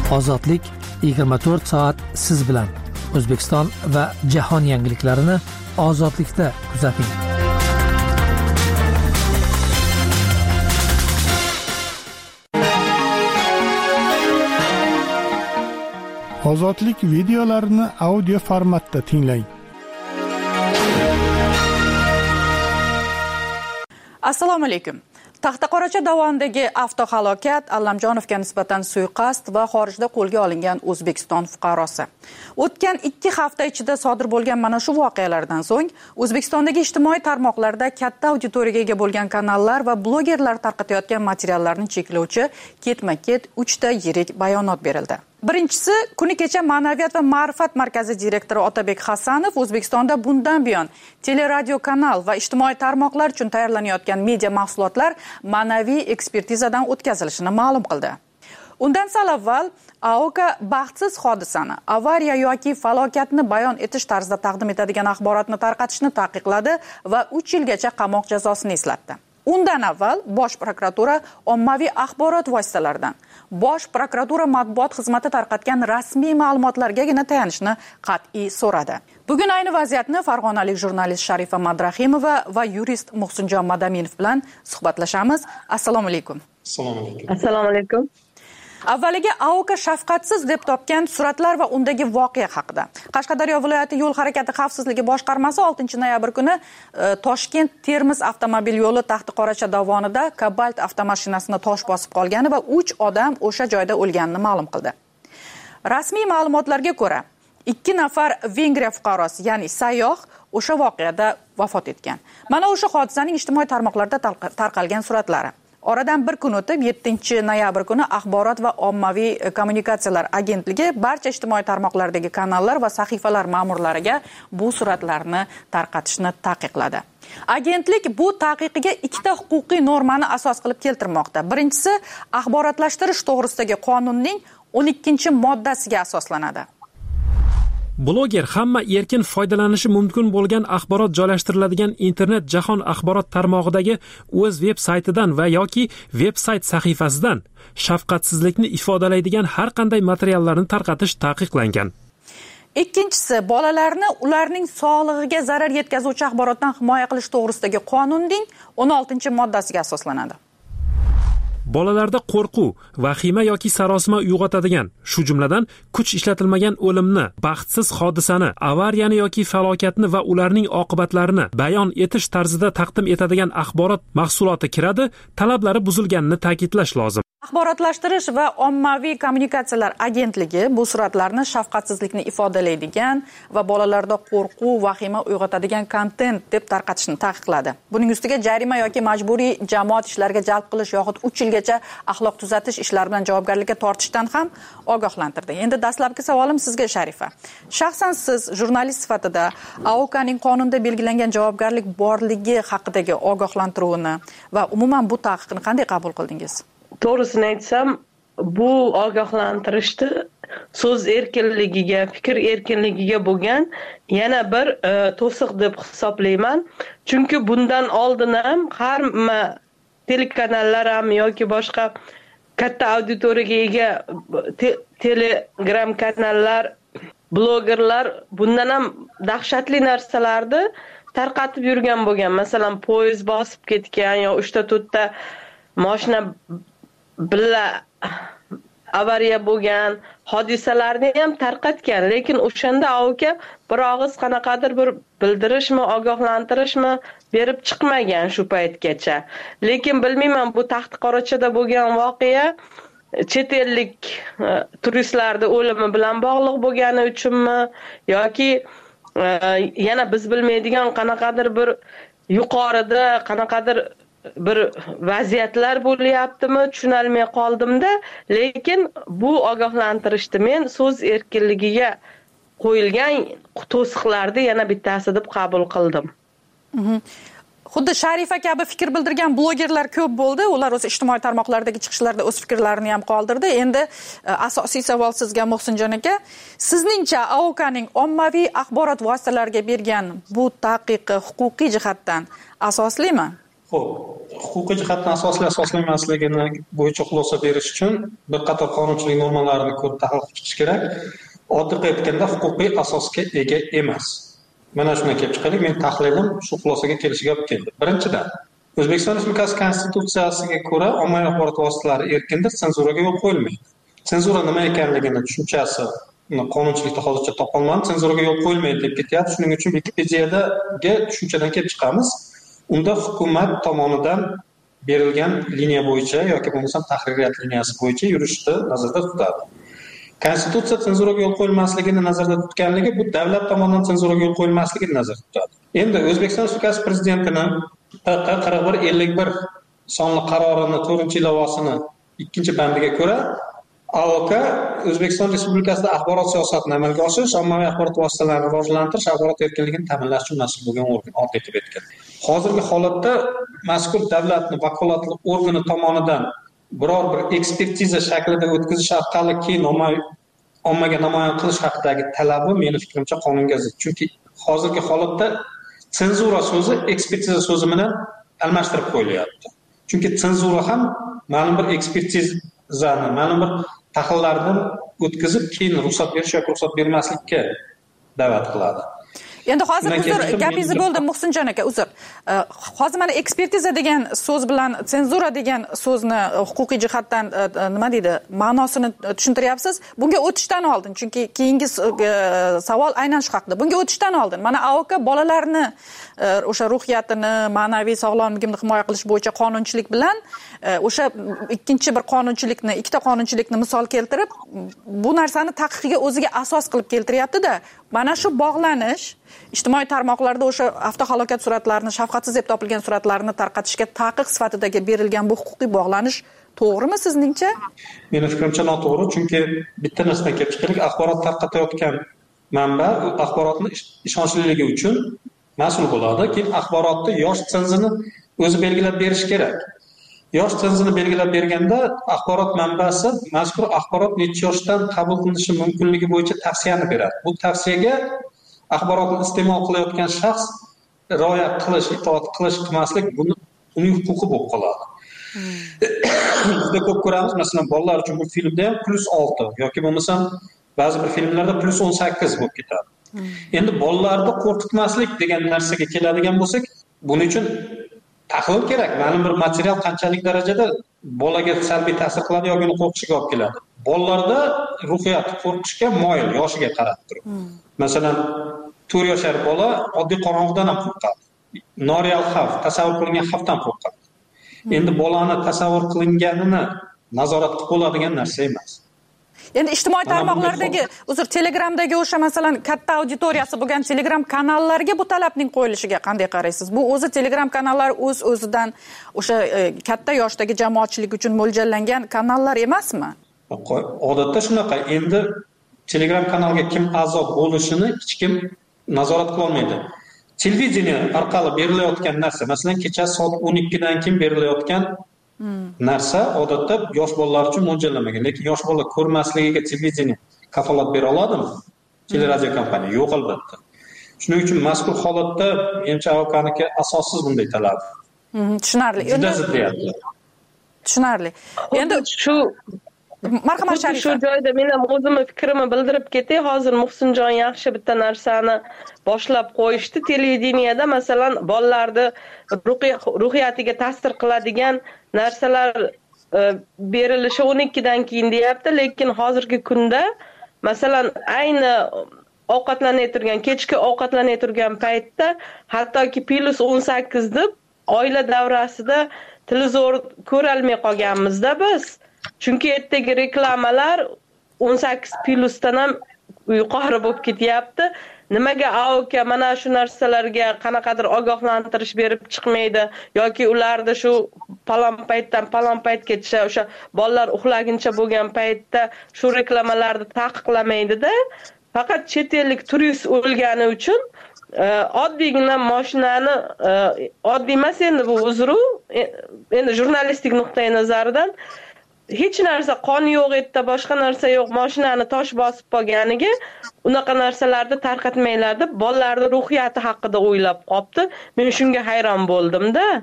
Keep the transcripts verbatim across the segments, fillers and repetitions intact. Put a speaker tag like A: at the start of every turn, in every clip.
A: Ozodlik yigirma to'rt soat siz bilan. O'zbekiston va jahon yangiliklarini Ozodlikda kuzating.
B: Ozodlik videolarini audio formatda tinglang.
C: Assalomu alaykum. Taxtaqoracha dovonidagi avtohalokat, Allamjonovga nisbatan suiqasd va xorijda qo'lga olingan O'zbekiston fuqarosi. O'tgan ikki hafta ichida sodir bo'lgan mana shu voqealardan so'ng O'zbekistondagi ijtimoiy tarmoqlarda katta auditoriyaga ega bo'lgan kanallar va blogerlar tarqatayotgan materiallarni cheklovchi ketma-ket uchta yirik bayonot berildi. Birinchisi, kuni kecha Ma'naviyat va ma'rifat markazi direktori Otabek Hasanov O'zbekistonda bundan buyon teleradio kanal va ijtimoiy tarmoqlar uchun tayyorlanayotgan media mahsulotlar ma'naviy ekspertizadan o'tkazilishini ma'lum qildi. Undan sal avval A O K baxtsiz hodisani, avariya yoki falokatni bayon etish tarzida taqdim etadigan axborotni tarqatishni taqiqladi va uch yilgacha qamoq jazosini eslatdi. Undan avval Bosh prokuratura ommaviy axborot vositalaridan Bosh prokuratura matbuot xizmati tarqatgan rasmiy ma'lumotlargagina tayanishni qat'iy so'radi. Bugun ayni vaziyatni farg'onalik jurnalist Sharifa Madrahimova va yurist Muhsinjon Madaminov bilan suhbatlashamiz. Assalomu alaykum.
D: Assalomu alaykum.
E: Assalomu alaykum.
C: Avvaliga A O K shafqatsiz deb topgan suratlar va undagi voqea haqida. Qashqadaryo viloyati yo'l harakati xavfsizligi boshqarmasi oltinchi noyabr kuni e, Toshkent-Termiz avtomobil yo'li Taxtaqoracha dovonida Cobalt avtomashinasini tosh bosib qolgani va uch odam o'sha joyda o'lganini ma'lum qildi. Rasmiy ma'lumotlarga ko'ra, ikki nafar Vengriya fuqarosi, ya'ni sayyoh o'sha voqeada vafot etgan. Mana o'sha hodisaning ijtimoiy tarmoqlarda tarqalgan suratlari. Oradan bir kun o'tib yettinchi noyabr kuni Axborot va ommaviy kommunikatsiyalar agentligi barcha ijtimoiy tarmoqlardagi kanallar va sahifalar ma'murlariga bu suratlarni tarqatishni taqiqladi. Agentlik bu taqiqiga ikkita huquqiy normani asos qilib keltirmoqda. Birinchisi, axborotlashtirish to'g'risidagi qonunning o'n ikkinchi moddasiga asoslanadi.
F: Bloger hamma erkin foydalanishi mumkin bo'lgan axborot joylashtiriladigan internet jahon axborot tarmog'idagi o'z veb-saytidan va yoki veb-sayt sahifasidan shafqatsizlikni ifodalaydigan har qanday materiallarni tarqatish taqiqlangan.
C: Ikkinchisi, bolalarni ularning sog'lig'iga zarar yetkazuvchi axborotdan himoya qilish to'g'risidagi qonunning o'n oltinchi moddasiga asoslanadi.
F: Bolalarda qo'rquv, vahima yoki sarosima uyg'otadigan, shu jumladan kuch ishlatilmagan o'limni, baxtsiz hodisani, avariyani yoki falokatni va ularning oqibatlarini bayon etish tarzida taqdim etadigan axborot mahsuloti kiradi, talablari buzilganini ta'kidlash lozim.
C: Axborotlashtirish va ommaviy kommunikatsiyalar agentligi bu suratlarni shafqatsizlikni ifodalaydigan va bolalarda qo'rquv, vahima uyg'otadigan kontent deb tarqatishni taqiqladi. Buning ustiga jarima yoki majburiy jamoat ishlariga jalb qilish yoxud uch yilgacha axloq tuzatish ishlari bilan javobgarlikka tortishdan ham ogohlantirdi. Endi dastlabki savolim sizga, Sharifa. Shaxsan siz jurnalist sifatida A O K'ning qonunda belgilangan javobgarlik borligi haqidagi ogohlantiruvini va umuman bu taqiqni qanday qabul qildingiz?
E: To'g'risini aytsam, bu ogohlantirishni so'z erkinligiga, fikr erkinligiga bo'lgan yana bir e, to'siq deb hisoblayman. Chunki bundan oldin ham hamma telekanallar ham yoki boshqa katta auditoriyaga ega te telegram kanallar, blogerlar bundan ham dahshatli narsalarni tarqatib yurgan bo'lgan. Masalan, poyezd bosib ketgan yo uchta to'rtta mashina billa avariya bo'lgan hodisalarni ham tarqatgan, lekin o'shanda A O K bir og'iz qanaqadir bir bildirishmi, ogohlantirishmi berib chiqmagan shu paytgacha. Lekin bilmayman, bu Taxtaqorachada bo'lgan voqea chet ellik turistlarning o'limi bilan bog'liq bo'lgani uchunmi yoki yana biz bilmaydigan qanaqadir bir yuqorida qanaqadir bir vaziyatlar bo'lyaptimi, tushunolmay qoldimda, lekin bu ogohlantirishni men so'z erkinligiga qo'yilgan to'siqlarni yana bittasi deb qabul qildim.
C: Xuddi Sharifa kabi fikr bildirgan blogerlar ko'p bo'ldi. Ular o'z ijtimoiy tarmoqlardagi chiqishlarda o'z fikrlarini ham qoldirdi. Endi asosiy savol sizga, Muhsinjon aka. Sizningcha A O K'ning ommaviy axborot vositalariga bergan bu taqiqi huquqiy jihatdan asoslimi?
D: Xo'p, huquqiy jihatdan asosli asoslanmasligini bo'yicha xulosa berish uchun bir qator qonunchilik normalarini ko'rib tahlil qilib chiqish kerak. Oddiy qilib aytganda huquqiy asosga ega emas. Mana shundan kelib chiqaylik, men tahlilim shu xulosaga kelishiga olib keldi. Birinchidan, O'zbekiston Respublikasi Konstitutsiyasiga ko'ra ommaviy axborot vositalari erkindir, senzuraga yo'l qo'yilmaydi. Senzura nima ekanligini tushunchasi qonunchilikda hozircha topolmadim. Senzuraga yo'l qo'yilmaydi deb ketyapti. Shuning uchun Wikipediyadagi tushunchadan kelib chiqamiz. Unda hukumat tomonidan berilgan liniya bo'yicha yoki bo'lmasam tahririyat liniyasi bo'yicha yurishni nazarda tutadi. Konstitutsiya senzuraga yo'l qo'yilmasligini nazarda tutganligi bu davlat tomonidan senzuraga yo'l qo'yilmasligini nazarda tutadi. Endi O'zbekiston Respublikasi prezidentining qirq bir ellik bir sonli qarorini to'rtinchi ilovasini ikkinchi bandiga ko'ra A O K O'zbekiston Respublikasida axborot siyosatini amalga oshirish, ommaviy axborot vositalarini rivojlantirish, axborot erkinligini ta'minlash uchun mas'ul bo'lgan organ oddiy deb aytgan. Hozirgi holatda mazkur davlatning vakolatli organi tomonidan biror bir ekspertiza shaklida o'tkazish orqali keyin ommaga namoyon qilish haqidagi talabi meni fikrimcha qonunga zid. Chunki hozirgi holatda senzura so'zi ekspertiza so'zi bilan almashtirib qo'yilyapti. Chunki senzura ham ma'lum bir ekspertizani, ma'lum bir tahlillardan o'tkazib keyin ruxsat berish yoki ruxsat bermaslikka da'vat qiladi.
C: Endi hozir uzr, gapingizni bo'ldim Muhsinjon aka, uzr. Hozir mana ekspertiza degan so'z bilan senzura degan so'zni huquqiy jihatdan nima deydi, ma'nosini tushuntiryapsiz. Bunga o'tishdan oldin, chunki keyingi savol aynan shu haqida. Bunga o'tishdan oldin mana A O K bolalarni o'sha ruhiyatini, ma'naviy sog'lomligini himoya qilish bo'yicha qonunchilik bilan o'sha ikkinchi bir qonunchilikni, ikkita qonunchilikni misol keltirib, bu narsani taqiqiga o'ziga asos qilib keltiryapti-da. Mana shu bog'lanish ijtimoiy tarmoqlarda o'sha avtohalokat suratlarini, shafqatsiz deb topilgan suratlarni tarqatishga taqiq sifatidagi berilgan bu huquqiy bog'lanish to'g'rimi sizningcha?
D: Meni fikrimcha noto'g'ri, chunki bitta narsadan kelib chiqaylik, axborot tarqatayotgan manba axborotni ishonchliligi uchun mas'ul bo'ladi. Keyin axborotni yosh senzini o'zi belgilab berish kerak. Yosh senzini belgilab berganda axborot manbasi mazkur axborot necha yoshdan qabul qilinishi mumkinligi bo'yicha tavsiyani beradi. Bu tavsiyaga axborotni iste'mol qilayotgan shaxs rioya qilish, itoat qilish, qilmaslik buni uning huquqi bo'lib qoladi. Juda ko'p ko'ramiz, masalan, bolalar uchun bu filmda ham plus olti yoki bo'lmasam ba'zi bir filmlarda plus o'n sakkiz bo'lib ketadi. Endi bolalarni qo'rqitmaslik degan narsaga keladigan bo'lsak, buning uchun tahlil kerak. Ma'lum bir material qanchalik darajada bolaga salbiy ta'sir qiladi yoki uni qo'rqishiga olib keladi. Bolalarda ruhiyat qo'rqishga moyil, yoshiga qarab turib. Masalan, to'rt yoshar bola oddiy qorong'udan ham qo'rqadi. Noreal xavf, tasavvur qilingan xavfdan qo'rqadi. Endi bolani tasavvur qilinganini nazorat qilib bo'ladigan narsa emas.
C: Endi ijtimoiy tarmoqlardagi, uzr, Telegramdagi o'sha masalan katta auditoriyasi bo'lgan Telegram kanallarga bu talabning qo'yilishiga qanday qaraysiz? Bu o'zi Telegram kanallari o'z-o'zidan o'sha katta yoshdagi jamoatchilik uchun mo'ljallangan kanallar emasmi?
D: Odatda shunaqa. Endi Telegram kanalga kim a'zo bo'lishini hech kim nazorat qila olmaydi. Televideniya orqali berilayotgan narsa, masalan, kecha soat o'n ikkidan keyin berilayotgan narsa odatda yosh bolalar uchun mo'ljallanmagan, lekin yosh bola ko'rmasligiga televideniya kafolat bera oladimi? Teleradio kompaniya yo'q albatta. Shuning uchun mazkur holatda menimcha A O K'niki asossiz bunday talab.
C: Tushunarli.
D: Juda ziddiyatli.
C: Tushunarli.
E: Endi shu
C: marhamat Sharifa.
E: Shu joyda men ham o'zimni fikrimni bildirib ketay. Hozir Muhsinjon yaxshi bitta narsani boshlab qo'yishdi. Televideniyada masalan bolalarni ruhiyatiga ta'sir qiladigan narsalar berilishi o'n ikkidan keyin deyapti, lekin hozirgi kunda masalan ayni ovqatlanay turgan, kechki ovqatlanay turgan paytda hattoki plus o'n sakkiz deb oila davrasida televizor ko'ra olmay qolganmizda biz. Chunki ertaga reklamalar o'n sakkiz plusdan ham yuqori bo'lib ketyapti. Nimaga A O K mana shu narsalarga qanaqadir ogohlantirish berib chiqmaydi yoki ularni shu palon paytdan palon paytgacha o'sha bolalar uxlaguncha bo'lgan paytda shu reklamalarni taqiqlamaydi-da, faqat chet ellik turist o'lgani uchun oddiygina mashinani oddiy emas endi bu uzru, endi jurnalistik nuqtai nazaridan hech narsa qon yo'q, yerda boshqa narsa yo'q, mashinani tosh bosib qolganiga unaqa narsalarni tarqatmaylar deb bolalarning ruhiyati haqida o'ylab qopti. Men shunga hayron bo'ldim-da.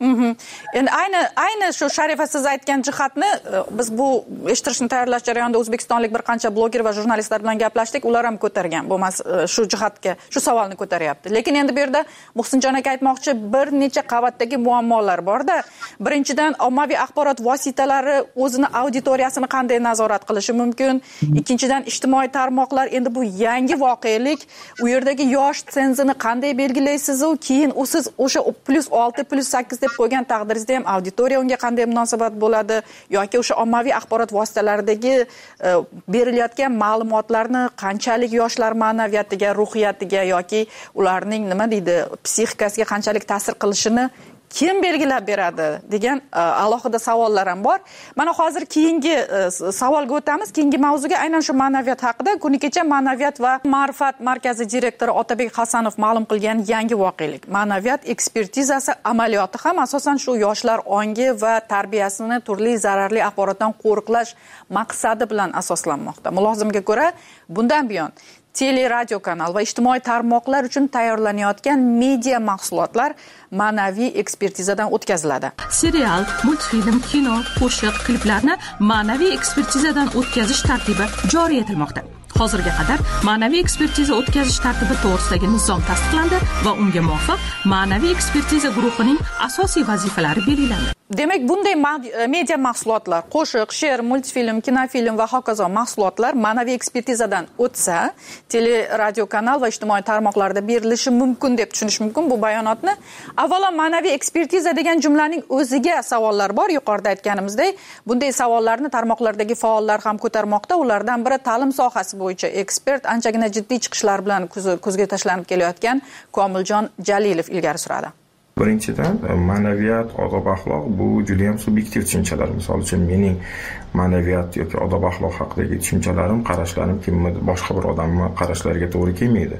C: Endi ayni ayni shu Sharifa siz aytgan jihatni biz bu eshittirishni tayyorlash jarayonida o'zbekistonlik bir qancha bloger va jurnalistlar bilan gaplashdik, ular ham ko'targan. Bo'lmas shu jihatga, shu savolni ko'taryapti. Lekin endi bu yerda Muhsinjon aka aytmoqchi, bir necha qavatdagi muammolar bor-da. Birinchidan, ommaviy axborot vositalari o'zini auditoriyasini qanday nazorat qilishi mumkin? Ikkinchidan, ijtimoiy tarmoqlar, endi bu yangi voqelik, u yerdagi yosh senzini qanday belgilaysiz u keyin u siz o'sha plus olti plus sakkiz deb qo'ygan taqdiringizda ham auditoriya unga qanday munosabat bo'ladi yoki o'sha ommaviy axborot vositalaridagi berilayotgan ma'lumotlarni qanchalik yoshlar ma'naviyatiga, ruhiyatiga yoki ularning nima deydi, psixikasiga qanchalik ta'sir qilishini kim belgilab beradi degan alohida savollar ham bor. Mana hozir keyingi savolga o'tamiz. Keyingi mavzuga aynan shu ma'naviyat haqida kuni kecha Ma'naviyat va ma'rifat markazi direktori Otabek Hasanov ma'lum qilgan yangi voqelik. Ma'naviyat ekspertizasi amaliyoti ham asosan shu yoshlar ongi va tarbiyasini turli zararli axborotdan qo'riqlash maqsadi bilan asoslanmoqda. Mulozimga ko'ra, bundan buyon tele radio kanal va ijtimoiy tarmoqlar uchun tayyorlanayotgan media mahsulotlar ma'naviy ekspertizadan o'tkaziladi.
G: Serial, multfilm, kino, qo'shiq, kliplarni ma'naviy ekspertizadan o'tkazish tartibi joriy etilmoqda. Hozirga qadar ma'naviy ekspertiza o'tkazish tartibi to'g'risidagi nizom tasdiqlandi va unga muvofiq ma'naviy ekspertiza guruhining asosiy vazifalari belgilandi.
C: Demak, bunday media mahsulotlar, qo'shiq, she'r, multfilm, kinofilm va hokazo mahsulotlar ma'naviy ekspertizadan o'tsa, tele radio kanal va ijtimoiy tarmoqlarda berilishi mumkin deb tushunish mumkin bu bayonotni. Avvalo, ma'naviy ekspertiza degan jumlaning o'ziga savollar bor. Yuqorida aytganimizdek, bunday savollarni tarmoqlardagi faollar ham ko'tarmoqda. Ulardan biri ta'lim sohasi bo'yicha ekspert, anchagina jiddiy chiqishlar bilan ko'zga tashlanib kelayotgan Komiljon Jalilov ilgari suradi.
H: Birinchidan, ma'naviyat, odob axloq bu juda ham subyektiv tushunchalar. Misol uchun, mening ma'naviyat yoki odob axloq haqidagi tushunchalarim, qarashlarim kimni boshqa bir odamning qarashlariga to'g'ri kelmaydi.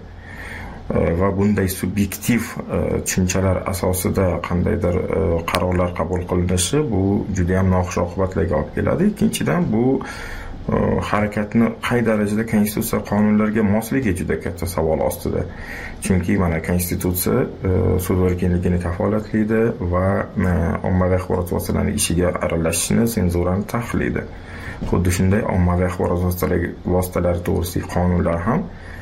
H: Va bunday subyektiv tushunchalar asosida qandaydir qarorlar qabul qilinishi bu juda ham noxush oqibatlarga olib keladi. Ikkinchidan, bu harakatni qay darajada konstitutsiya qonunlariga mosligi juda katta savol ostida. Chunki mana konstitutsiya so'z erkinligini kafolatlaydi va ommaviy axborot vositalarining ishiga aralashishni, senzurani taqiqlaydi. Xuddi shunday ommaviy axborot vositalari to'g'risidagi qonunlar ham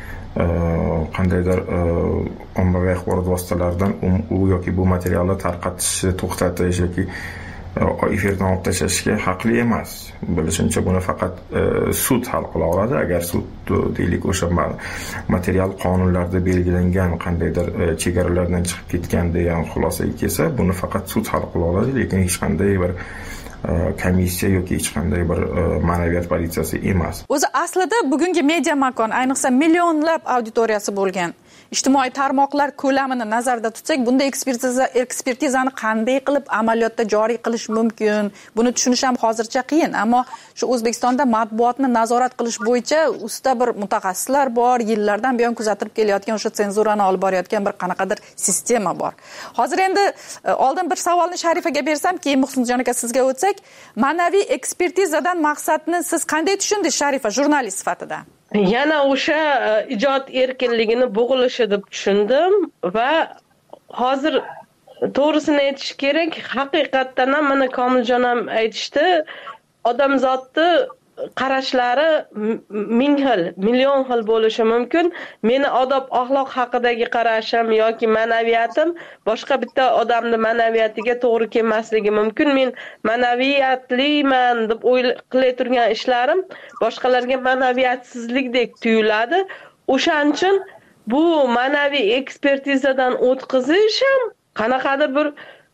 H: qandaydir ommaviy axborot vositalaridan u yoki bu materialni tarqatishni to'xtatish yoki efirdan olib tashlashga haqli emas. Bilishimcha buni faqat sud hal qila oladi. Agar sud deylik o'sha material qonunlarda belgilangan qandaydir chegaralardan chiqib ketgan degan xulosaga kelsa, buni faqat sud hal qila oladi, lekin hech qanday bir komissiya yoki hech qanday bir ma'naviyat politsiyasi emas.
C: O'zi aslida bugungi media makon, ayniqsa millionlab auditoriyasi bo'lgan ijtimoiy tarmoqlar ko'lamini nazarda tutsak, bunday ekspertiza ekspertizani qanday qilib amaliyotda joriy qilish mumkin? Buni tushunish ham hozircha qiyin, ammo shu O'zbekistonda matbuotni nazorat qilish bo'yicha usta bir mutaxassislar bor, yillardan buyon kuzatib kelayotgan o'sha senzurani olib borayotgan bir qanaqadir sistema bor. Hozir endi oldin bir savolni Sharifaga bersam, keyin Muhsinjon aka sizga o'tsak, ma'naviy ekspertizadan maqsadni siz qanday tushundingiz Sharifa jurnalist sifatida?
E: Yana o'sha ijod erkinligini bo'g'ilishi deb tushundim va hozir to'g'risini aytish kerak, haqiqatdan ham mana Komiljon ham aytishdi, odamzodni qarashlari ming xil, million xil bo'lishi mumkin. Meni odob axloq haqidagi qarashim yoki ma'naviyatim boshqa bitta odamning ma'naviyatiga to'g'ri kelmasligi mumkin. Men ma'naviyatliman deb o'ylay turgan ishlarim boshqalarga ma'naviyatsizlikdek tuyuladi. O'shaning uchun bu ma'naviy ekspertizadan o'tkazish ham qanaqadir bir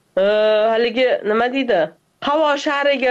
E: haligi nima deydi, havo shariga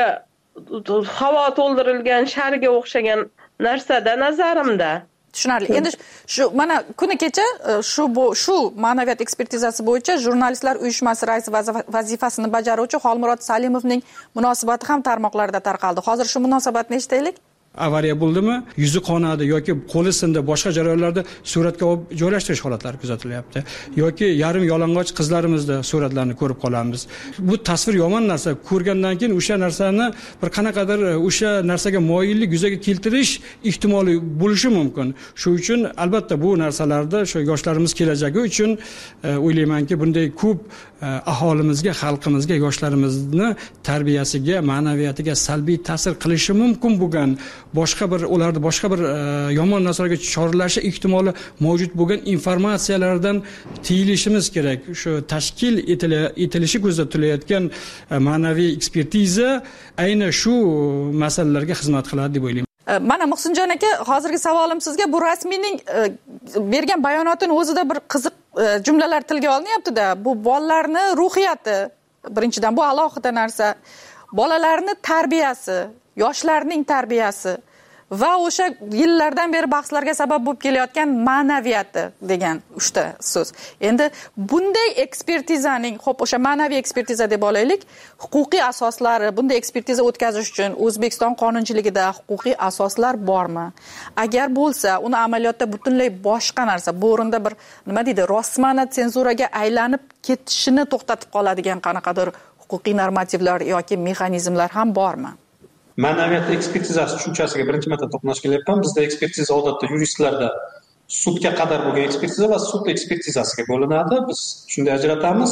E: havo to'ldirilgan sharga o'xshagan narsada nazarimda.
C: Tushunarli. Endi shu mana kuni kecha shu bu shu ma'naviyat ekspertizasi bo'yicha jurnalistlar uyushmasi raisi vazifasini bajaruvchi Xolmurod Salimovning munosabati ham tarmoqlarda tarqaldi. Hozir shu munosabatni eshitaylik.
I: avariya bo'ldimi, yuzi qonadi yoki qo'li sindi, boshqa jarayonlarda suratga olib joylashtirish holatlari kuzatilyapti. Yoki yarim yalang'och qizlarimizda suratlarni ko'rib qolamiz. Bu tasvir yomon narsa. Ko'rgandan keyin o'sha narsani bir qanaqadir o'sha narsaga moyillik yuzaga keltirish ehtimoli bo'lishi mumkin. Shu uchun albatta bu narsalarda shu yoshlarimiz kelajagi uchun o'ylaymanki, bunday ko'p aholimizga, xalqimizga, yoshlarimizni tarbiyasiga, ma'naviyatiga salbiy ta'sir qilishi mumkin bo'lgan, boshqa bir ularni boshqa bir yomon narsalarga chorlashi ehtimoli mavjud bo'lgan informatsiyalardan tiyilishimiz kerak. Shu tashkil etilishi ko'zda tutilayotgan ma'naviy ekspertiza ayni shu masalalarga xizmat qiladi deb o'ylayman.
C: Mana Muhsinjon aka, hozirgi savolim sizga, bu rasmiyning bergan bayonotining o'zida bir qiziq jumlalar tilga olinyapti-da. Bu bolalarni ruhiyati, birinchidan bu alohida narsa. Bolalarning tarbiyasi, yoshlarning tarbiyasi va o'sha yillardan beri bahslarga sabab bo'lib kelayotgan ma'naviyati degan uchta so'z. Endi bunday ekspertizaning, xo'p, o'sha ma'naviy ekspertiza deb olaylik, huquqiy asoslari, bunday ekspertiza o'tkazish uchun O'zbekiston qonunchiligida huquqiy asoslar bormi? Agar bo'lsa, uni amaliyotda butunlay boshqa narsa, bu o'rinda bir nima deydi, rostmana senzuraga aylanib ketishini to'xtatib qoladigan qanaqadir huquqiy normativlar yoki mexanizmlar ham bormi?
D: Ma'naviyat ekspertizasi tushunchasiga birinchi marta to'qnash kelyapman. Bizda ekspertiza odatda yuristlarda sudga qadar bo'lgan ekspertiza va sud ekspertizasiga bo'linadi. Biz shunday ajratamiz.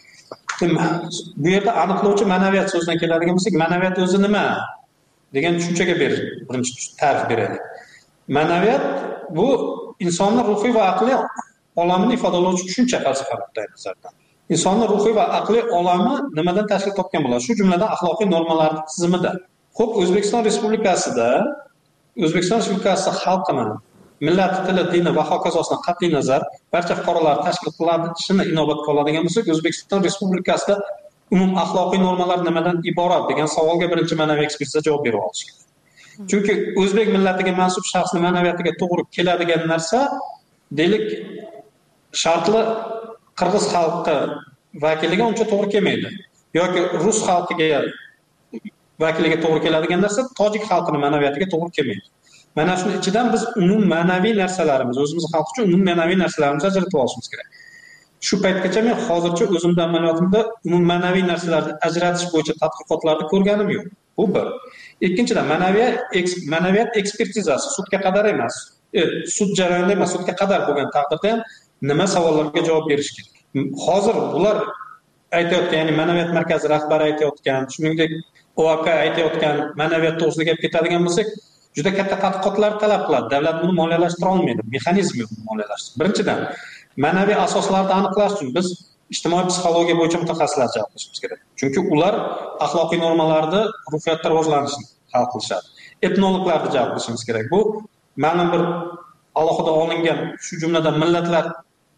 D: Bu yerda aniqlovchi ma'naviyat so'zidan keladigan bo'lsak, ma'naviyat o'zi nima degan tushunchaga ber, birinchi ta'rif beraylik. Ma'naviyat bu insonning ruhiy va aqliy olamini ifodalovchi tushuncha falsafaviy nazardan. Insonning ruhiy va aqliy olami nimadan tashkil topgan bo'ladi? Shu jumladan axloqiy normalar tizimida. Xo'p, O'zbekiston Respublikasida O'zbekiston Respublikasi xalqini, millati, tili, dini va hokazosidan qat'iy nazar barcha fuqarolar tashkil qilinishini inobatga oladigan bo'lsak, O'zbekiston Respublikasida umum axloqiy normalar nimadan iborat degan savolga birinchi ma'naviy ekspertiza javob berib olish kerak. Chunki o'zbek millatiga mansub shaxsning ma'naviyatiga to'g'ri keladigan narsa, deylik, shartli qirg'iz xalqi vakiliga uncha to'g'ri kelmaydi. Yoki rus xalqiga vakiliga to'g'ri keladigan narsa tojik xalqining ma'naviyatiga to'g'ri kelmaydi. Mana shuning ichidan biz umum ma'naviy narsalarimiz, o'zimiz xalq uchun umum ma'naviy narsalarimizni ajratib olishimiz kerak. Shu paytgacha men hozircha o'zimda amaliyotimda umum ma'naviy narsalarni ajratish bo'yicha tadqiqotlarni ko'rganim yo'q. Bu bir. Ikkinchidan, ma'naviyat ma'naviyat ekspertizasi sudga qadar emas, e, sud jarayonida emas, sudga qadar bo'lgan taqdirda ham nima savollarga javob berish kerak? Hozir bular aytayotgan, ya'ni ma'naviyat markazi rahbari aytayotgan, shuningdek O A K aytayotgan ma'naviyat to'g'risida gap ketadigan bo'lsak, juda katta tadqiqotlar talab qiladi. Davlat buni moliyalashtira olmaydi, mexanizm yo'q moliyalashtirish. Birinchidan, ma'naviy asoslarni aniqlash uchun biz ijtimoiy psixologiya bo'yicha mutaxassislar jalb qilishimiz kerak. Chunki ular axloqiy normalarni, ruhiyatda rivojlanishini hal qilishadi. Etnologlarni jalb qilishimiz kerak. Bu ma'lum bir alohida olingan, shu jumladan millatlarni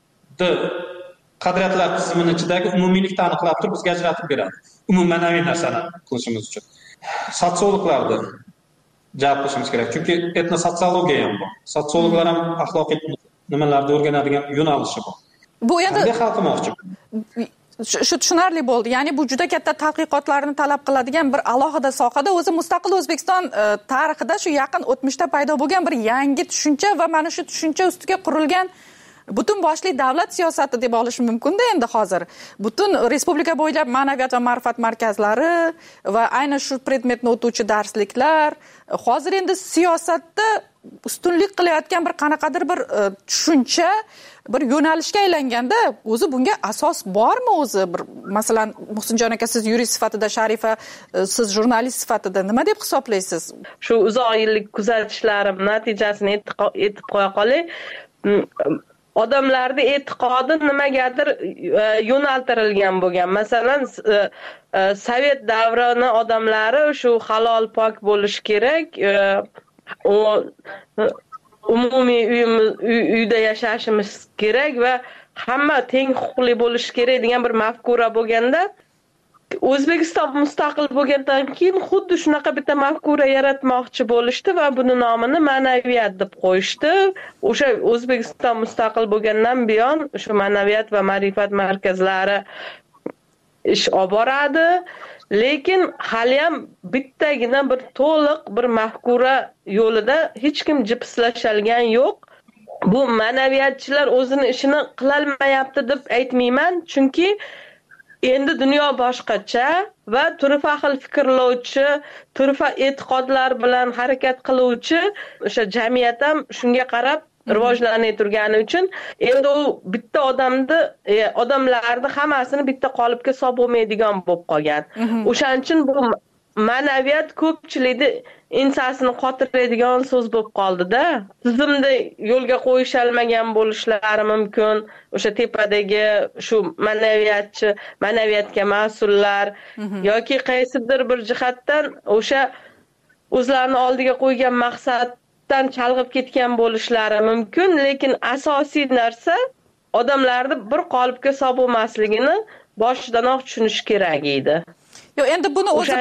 D: qadriyatlar tizimining ichidagi umumiylikni aniqlab turib bizga ajratib beradi. Umum ma'naviy narsani qilishimiz uchun. Sotsiologlarni jalb qilishimiz kerak. Chunki etnosotsiologiya ham bor. Sotsiologlar ham axloqiy nimalarni o'rganadigan yo'nalishi bor.
C: Bu endi
D: qanday hal qilmoqchi?
C: Shu tushunarli bo'ldi. Ya'ni bu juda katta tadqiqotlarni talab qiladigan bir alohida sohada o'zi mustaqil O'zbekiston tarixida shu yaqin o'tmishda paydo bo'lgan bir yangi tushuncha va mana shu tushuncha ustiga qurilgan butun boshli davlat siyosati deb olish mumkin-da endi hozir. Butun respublika bo'ylab ma'naviyat va ma'rifat markazlari va aynan shu predmetni o'tuvchi darsliklar hozir endi siyosatda ustunlik qilayotgan bir qanaqadir bir tushuncha, bir yo'nalishga aylanganda, o'zi bunga asos bormi o'zi? Bir masalan, Muhsinjon aka, siz yurist sifatida, Sharifa siz jurnalist sifatida nima deb hisoblaysiz?
E: Shu uzoq yillik kuzatishlarim natijasini aytib qo'ya qolay. Odamlarning e'tiqodi nimagadir yo'naltirilgan bo'lgan. Masalan, sovet davrini odamlari shu halol pok bo'lish kerak, umumiy uyda yashashimiz kerak va hamma teng huquqli bo'lish kerak degan bir mafkura bo'lganda, O'zbekiston mustaqil bo'lgandan keyin xuddi shunaqa bitta mafkura yaratmoqchi bo'lishdi va buni nomini ma'naviyat deb qo'yishdi. O'sha O'zbekiston mustaqil bo'lgandan buyon shu ma'naviyat va ma'rifat markazlari ish olib boradi. lekin hali ham bittagina bir to'liq bir mafkura yo'lida hech kim jipslashgan yo'q. Bu ma'naviyatchilar o'zini ishini qilolmayapti deb aytmayman, chunki endi dunyo boshqacha va turfa xil fikrlovchi, turfa e'tiqodlar bilan harakat qiluvchi o'sha jamiyat ham shunga qarab rivojlanib turgani uchun endi u bitta odamni e, odamlarni hammasini bitta qolipga solib bo'lmaydigan bo'lib qolgan. O'shaning uchun bu ma'naviyat ko'pchilikni ensasini qotiradigan so'z bo'lib qoldi-da. Tizimda yo'lga qo'yishalmagan bo'lishlari mumkin. O'sha tepadagi shu ma'naviyatchi, ma'naviyatga mas'ullar yoki qaysidir bir jihatdan o'sha o'zlarini oldiga qo'ygan maqsaddan chalg'ib ketgan bo'lishlari mumkin, lekin asosiy narsa odamlarni bir qolipga solib bo'lmasligini boshidanoq tushunish kerak edi.
C: Yo, endi buni o'zi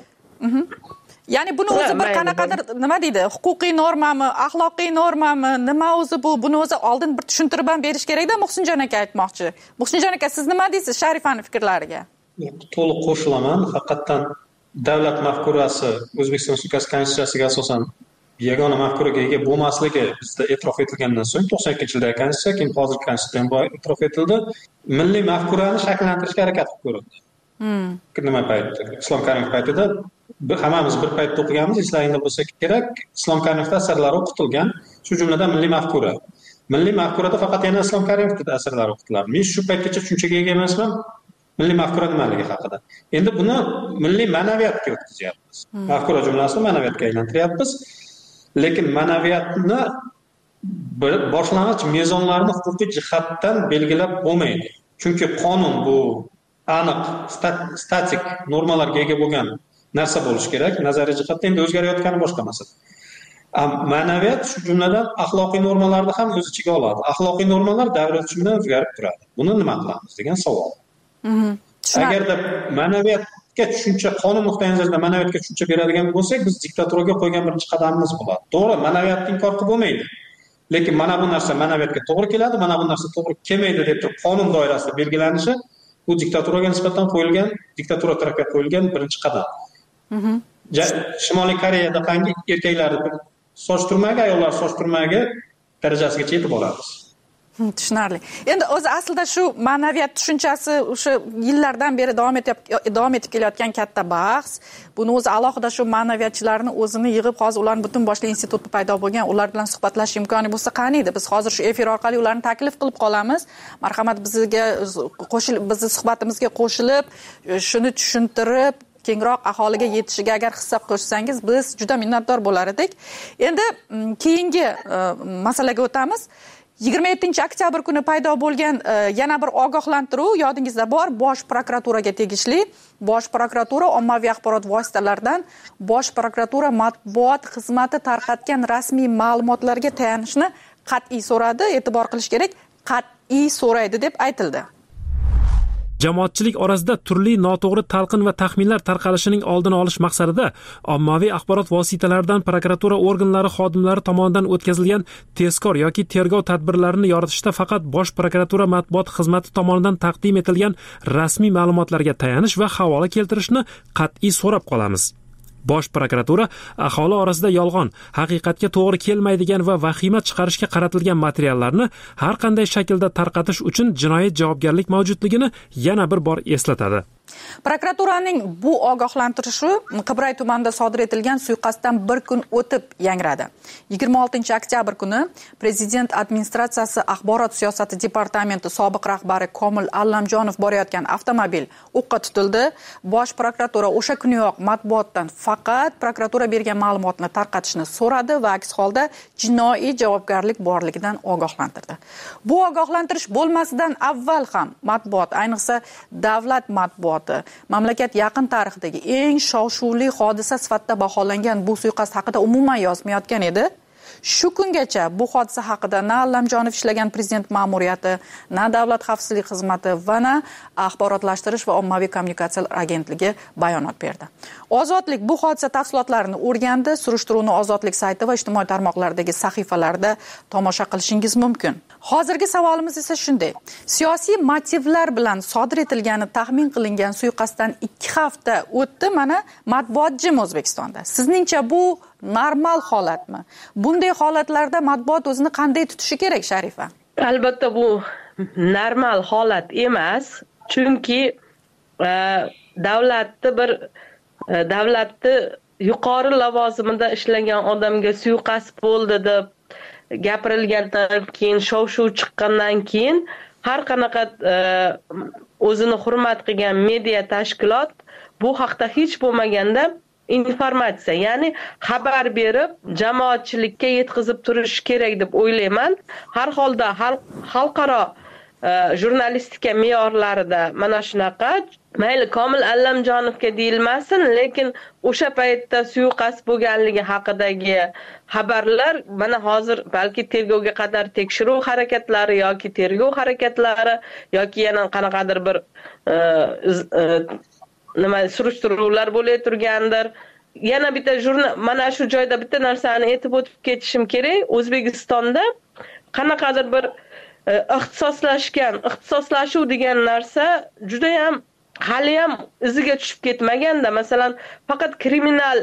C: ya'ni buni o'zi bir qanaqadir nima deydi, huquqiy normami, axloqiy normami, nima o'zi bu, buni o'zi oldin bir tushuntirib ham berish kerak-da, Muhsinjon aka aytmoqchi. Muhsinjon aka, siz nima deysiz Sharifaning fikrlariga?
D: To'liq qo'shilaman. Faqatdan davlat mafkurasi O'zbekiston Respublikasi Konstitutsiyasiga asosan yagona mafkuraga ega bo'lmasligi bizda e'tirof etilgandan so'ng to'qson ikkinchi yildagi konstitutsiya, keyin hozirgi konstitutsiya ham e'tirof etildi. Milliy mafkurani shakllantirishga harakat qilib ko'rildi. Hmm. Nima paytda? Islom Karimov paytida hammamiz bir paytda o'qiganmiz, eslaringda bo'lsa kerak, Islom Karimovning asarlari o'qitilgan, shu jumladan milliy mafkura. Milliy mafkurada faqat yana Islom Karimovning asarlari o'qitilar. Men shu paytgacha tushunchaga ega emasman milliy mafkura nimaligi haqida. Endi buni milliy ma'naviyatga o'tkazyapmiz. Hmm. Mafkura jumlasini ma'naviyatga aylantiryapmiz. Lekin ma'naviyatni boshlang'ich mezonlarini huquqiy jihatdan belgilab bo'lmaydi. Chunki qonun bu aniq, statik normalarga ega bo'lgan narsa bo'lishi kerak. Nazariy jihatdan endi o'zgarayotgani boshqa masala. Ma'naviyat shu jumladan axloqiy normalarni ham o'z ichiga oladi. Axloqiy normalar davr o'tishi bilan o'zgarib turadi. Buni nima qilamiz degan savol. Agarda ma'naviyatga tushuncha, qonun nuqtai nazaridan ma'naviyatga tushuncha beradigan bo'lsak, biz diktaturaga qo'ygan birinchi qadamimiz bo'ladi. To'g'ri, ma'naviyatni inkor qilib bo'lmaydi. Lekin mana bu narsa ma'naviyatga to'g'ri keladi, mana bu narsa to'g'ri kelmaydi deb turib qonun doirasida belgilanishi bu diktaturaga nisbatan qo'yilgan, diktatura tarafiga qo'yilgan birinchi qadam. Shimoliy Koreyada qangi erkaklar soch turmagi, ayollar soch turmagi darajasigacha yetib boramiz.
C: Tushunarli. Endi o'zi aslida shu ma'naviyat tushunchasi o'sha yillardan beri davom etib davom etib kelayotgan katta bahs. Buni o'zi alohida shu ma'naviyatchilarni o'zini yig'ib, hozir ularning butun boshli instituti paydo bo'lgan, ular bilan suhbatlashish imkoni bo'lsa qani edi. Biz hozir shu efir orqali ularni taklif qilib qolamiz. Marhamat, bizga qo'shilib, bizning suhbatimizga qo'shilib, shuni tushuntirib, kengroq aholiga yetishiga agar hissa qo'shsangiz, biz juda minnatdor bo'lar edik. Endi keyingi masalaga o'tamiz. yigirma yettinchi oktyabr kuni paydo bo'lgan e, yana bir ogohlantiruv yodingizda bor, Bosh prokuraturaga tegishli. Bosh prokuratura ommaviy axborot vositalaridan Bosh prokuratura matbuot xizmati tarqatgan rasmiy ma'lumotlarga tayanishni qat'iy so'radi. E'tibor qilish kerak, qat'iy so'raydi deb aytildi.
F: Jamoatchilik orasida turli noto'g'ri talqin va taxminlar tarqalishining oldini olish maqsadida ommaviy axborot vositalaridan prokuratura organlari xodimlari tomonidan o'tkazilgan tezkor yoki tergov tadbirlarini yoritishda faqat Bosh prokuratura matbuot xizmati tomonidan taqdim etilgan rasmiy ma'lumotlarga tayanish va havola keltirishni qat'iy so'rab qolamiz. Bosh prokuratura aholi orasida yolg'on, haqiqatga to'g'ri kelmaydigan va vahima chiqarishga qaratilgan materiallarni har qanday shaklda tarqatish uchun jinoiy javobgarlik mavjudligini yana bir bor eslatadi.
C: Prokuraturaning bu ogohlantirishi Qibray tumanida sodir etilgan suiqasddan bir kun o'tib yangradi. yigirma oltinchi oktyabr kuni Prezident administratsiyasi axborot siyosati departamenti sobiq rahbari Komil Allamjonov borayotgan avtomobil o'qqa tutildi. Bosh prokuratura o'sha kuniyoq matbuotdan faqat prokuratura bergan ma'lumotni tarqatishni so'radi va aks holda jinoiy javobgarlik borligidan ogohlantirdi. Bu ogohlantirish bo'lmasidan avval ham matbuot, ayniqsa davlat matbuoti mamlakat yaqin tarixidagi eng shov-shuvli hodisa sifatida baholangan bu suiqasd haqida umuman yozmayotgan edi. Shu kungacha bu hodisa haqida na Allamjonov ishlagan prezident ma'muriyati, na davlat xavfsizlik xizmati va na axborotlashtirish va ommaviy kommunikatsiyalar agentligi bayonot berdi. Ozodlik bu hodisa tafsilotlarini o'rgandi. Surishtiruvni Ozodlik sayti va ijtimoiy tarmoqlardagi sahifalarda tomosha qilishingiz mumkin. Hozirgi savolimiz esa shunday. Siyosiy motivlar bilan sodir etilgani taxmin qilingan suiqasddan ikki hafta o'tdi, mana matbuot jim O'zbekistonda. Sizningcha bu normal holatmi? Bunday holatlarda matbuot o'zini qanday tutishi kerak, Sharifa?
E: Albatta bu normal holat emas, chunki e, davlatni bir e, davlatni yuqori lavozimida ishlagan odamga suiqasd bo'ldi deb gapirilgandan keyin, shov-shuv chiqqandan keyin har qanaqa e, o'zini hurmat qilgan media tashkilot bu haqda hech bo'lmaganda informatsiya, ya'ni xabar berib jamoatchilikka yetkazib turish kerak deb o'ylayman. Har holda xalqaro jurnalistika me'yorlarida mana shunaqa, mayli Komil Allamjonovga deyilmasin, lekin o'sha paytda suiqasd bo'lganligi haqidagi xabarlar mana hozir balki tergovga qadar tekshiruv harakatlari yoki tergov harakatlari yoki yana qanaqadir bir e, e, nima surishtiruvlar bo'lib turgandir. Yana bitta jurnal, mana shu joyda bitta narsani aytib o'tib ketishim kerak. O'zbekistonda qanaqadir bir e, ixtisoslashgan, ixtisoslashuv degan narsa juda ham hali ham iziga tushib ketmaganda, masalan, faqat kriminal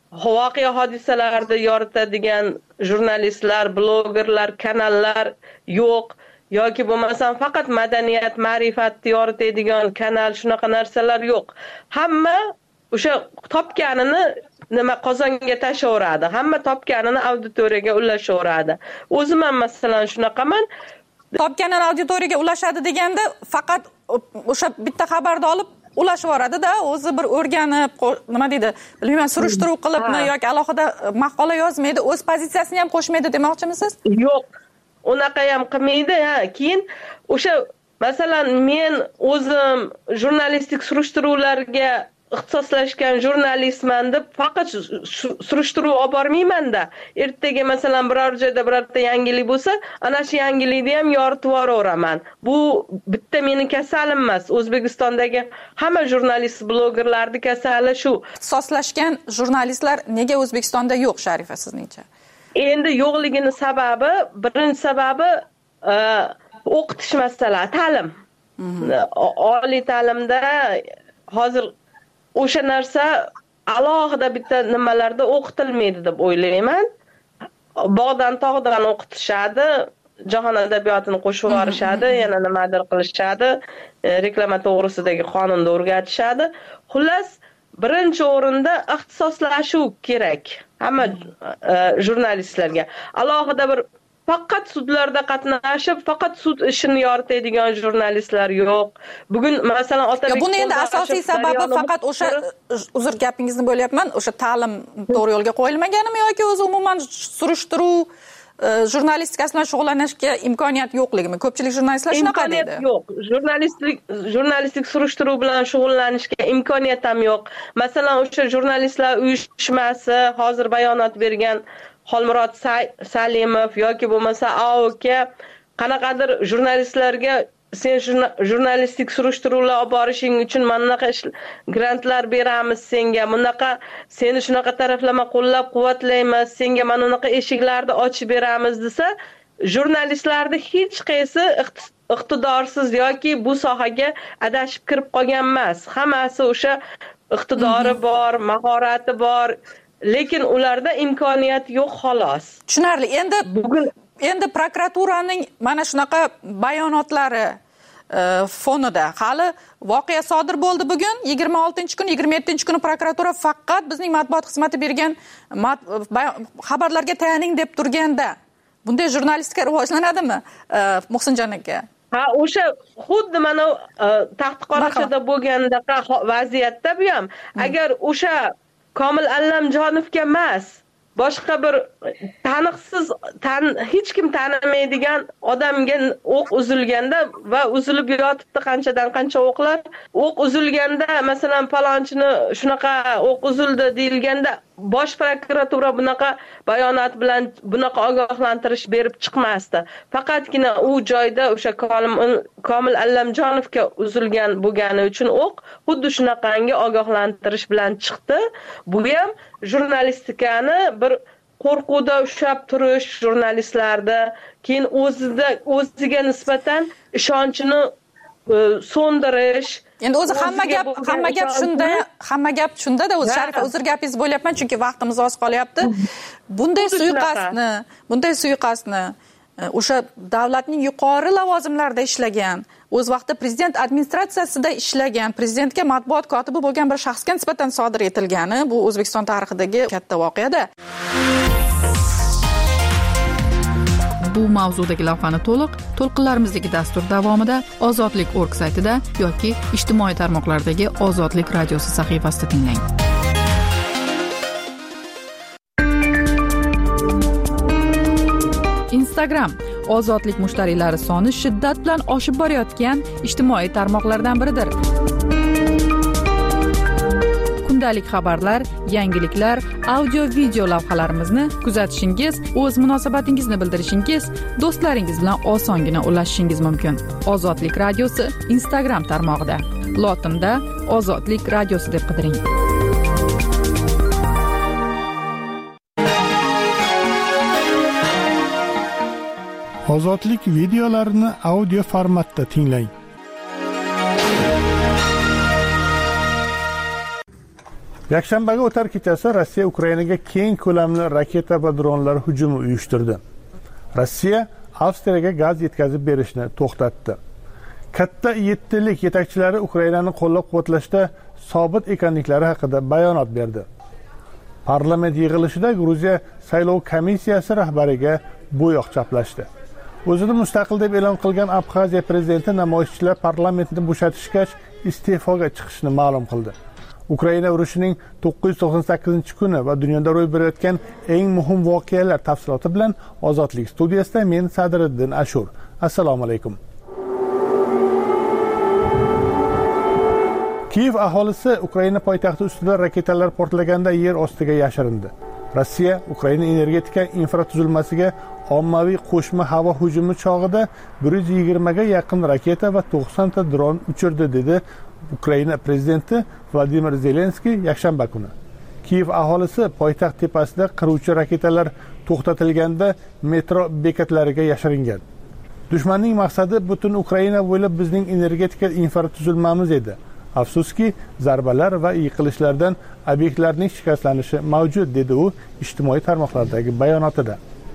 E: voqea hodisalarda yoritadigan jurnalistlar, blogerlar, kanallar yo'q. Yoki bo'lmasam faqat madaniyat, ma'rifatni yoritadigan kanal, shunaqa narsalar yo'q. Hamma o'sha topganini nima qozonga tashaveradi. Hamma topganini auditoriyaga ulashaveradi. O'zim ham masalan shunaqaman.
C: Topganini auditoriyaga ulashadi deganda faqat o'sha bitta xabarni olib ulashib yuboradi-da, o'zi bir o'rganib, nima deydi, bilmayman, surishtiruv qilibmi yoki alohida maqola yozmaydi, o'z pozitsiyasini ham qo'shmaydi demoqchimisiz?
E: Yo'q. Unaqa ham qilmaydi. Keyin o'sha masalan men o'zim jurnalistik surishtiruvlarga ixtisoslashgan jurnalistman deb faqat surishtiruv olib bormayman-da. Ertaga masalan biror joyda birorta yangilik bo'lsa, ana shu yangilikni ham yoritib yuboraman. Bu bitta meni kasalim emas. O'zbekistondagi hamma jurnalist, blogerlarning kasali shu.
C: Ixtisoslashgan jurnalistlar nega O'zbekistonda yo'q, Sharifa, sizningcha?
E: Endi yo'qligini sababi, birinchi sababi e, o'qitish masalasi, ta'lim. Oliy ta'limda hozir o'sha narsa alohida bitta nimalarda o'qitilmaydi deb o'ylayman. Bog'dan tog'dan o'qitishadi, jahon adabiyotini qo'shib yuborishadi, yana nimadir qilishadi, reklama to'g'risidagi qonunni o'rgatishadi. Xullas, birinchi o'rinda ixtisoslashuv kerak hamma e, jurnalistlarga. Alohida bir faqat sudlarda qatnashib, faqat sud ishini yoritadigan jurnalistlar yo'q. Bugun masalan Otabek,
C: buni endi asosiy sababi faqat o'sha, uzr gapingizni bo'lyapman, o'sha ta'lim to'g'ri yo'lga qo'yilmaganimi yoki o'zi umuman surishtiruv jurnalistikasi bilan shug'ullanishga imkoniyat yo'qligimi? Ko'pchilik jurnalistlar shunaqa deydi.
E: Imkoniyat yo'q. Jurnalistlik jurnalistik surishtiruv bilan shug'ullanishga imkoniyat ham yo'q. Masalan, o'sha jurnalistlar uyushmasi hozir bayonot bergan Xolmurod Salimov yoki bo'lmasa A O K qanaqadir jurnalistlarga sen jurnalistik surishtiruvlar olib borishing uchun manaqa grantlar beramiz senga, bunaqa seni shunaqa taraflama qo'llab-quvvatlaymiz, senga mana bunaqa eshiklarni ochib beramiz desa, jurnalistlarning hech qaysi iqtidorsiz yoki bu sohaga adashib kirib qolgan emas. Hammasi o'sha iqtidori bor, mahorati bor, lekin ularda imkoniyat yo'q xolos.
C: Tushunarli. Endi bugun endi prokuraturaning mana shunaqa bayonotlari e, fonida hali voqea sodir bo'ldi bugun yigirma oltinchi kun, yigirma yettinchi kuni prokuratura faqat bizning matbuot xizmati bergan mat, xabarlarga tayaning deb turganda bunday jurnalistika rivojlanadimi, e, Muhsinjon aka?
E: Ha, o'sha xuddi mana e, Taxtqorachada bo'lgandaqa vaziyatda bu ham agar o'sha Komil Allamjonovga emas, boshqa bir taniqsiz, tan, hech kim tanimaydigan odamga o'q uzilganda va uzilib yotibdi qanchadan qancha o'qlar, o'q uzilganda, masalan, palonchini shunaqa o'q uzildi deyilganda, bosh prokuratura bunaqa bayonot bilan bunaqa ogohlantirish berib chiqmasdi. Faqatgina u joyda o'sha Komil Allamjonovga uzilgan bo'lgani uchun o'q xuddi shunaqangi ogohlantirish bilan chiqdi. Bu ham jurnalistikani bir qo'rquvda ushlab turish jurnalistlarda, keyin o'zida o'ziga nisbatan ishonchini so'ndirish.
C: Endi o'zi hamma gap hamma gap shunda, hamma gap shunda-da o'zi Sharifa uzr gapingiz bo'lyapman, chunki vaqtimiz oz qolyapti. Bunday suiqasdni, bunday suiqasdni o'sha davlatning yuqori lavozimlarida ishlagan, o'z vaqtida prezident administratsiyasida ishlagan, prezidentga matbuot kotibi bo'lgan bir shaxsga nisbatan sodir etilgani bu O'zbekiston tarixidagi katta voqea-da. Bu mavzudagi lavhani to'liq to'lqinlarimizdagi dastur davomida ozodlik org saytida yoki ijtimoiy tarmoqlardagi Ozodlik radiosi sahifasida tinglang. Instagram ozodlik mushtariylari soni shiddat bilan oshib borayotgan ijtimoiy tarmoqlardan biridir. Kundalik xabarlar, yangiliklar, audio-video lavhalarimizni kuzatishingiz, o'z munosabatingizni bildirishingiz, do'stlaringiz bilan osongina ulashishingiz mumkin. Ozodlik radiosi Instagram tarmog'ida. Lotinda Ozodlik radiosi deb qidiring.
B: Ozodlik videolarini audio formatda tinglang. Yakshanbaga o'tar kechasi Rossiya Ukrainaga keng ko'lamli raketa va dronlar hujumi uyushtirdi. Rossiya Avstriyaga gaz yetkazib berishni to'xtatdi. Katta yettilik yetakchilari Ukrainani qo'llab-quvvatlashda sobit ekanliklari haqida bayonot berdi. Parlament yig'ilishida Gruziya saylov komissiyasi rahbariga bo'yoq chaplashdi. O'zini mustaqil deb e'lon qilgan Abxaziya prezidenti namoyishchilar parlamentni bo'shatishgach iste'foga chiqishni ma'lum qildi. Ukraina urushining to'qqiz yuz to'qson sakkizinchi kuni va dunyoda ro'y berayotgan eng muhim voqealar tafsiloti bilan Ozodlik studiyasida men Sadriddin Ashur. Assalomu alaykum. Kiyev aholisi Ukraina poytaxti ustida raketalar portlaganda yer ostiga yashirindi. Rossiya Ukraina energetika infratuzilmasiga ommaviy qo'shma havo hujumi chog'ida bir yuz yigirma ga yaqin raketa va to'qson ta dron uchirdi dedi Ukraina prezidenti Vladimir Zelenskiy yakshanba kuni. Kiyev aholisi poytaxt tepasida qiruvchi raketalar to'xtatilganda metro bekatlariga yashiringan. Dushmanning maqsadi butun Ukraina bo'ylab bizning energetika infratuzilmamiz edi. Afsuski, zarbalar va yiqilishlardan obyektlarning shikastlanishi mavjud, dedi u ijtimoiy tarmoqlardagi bayonotida.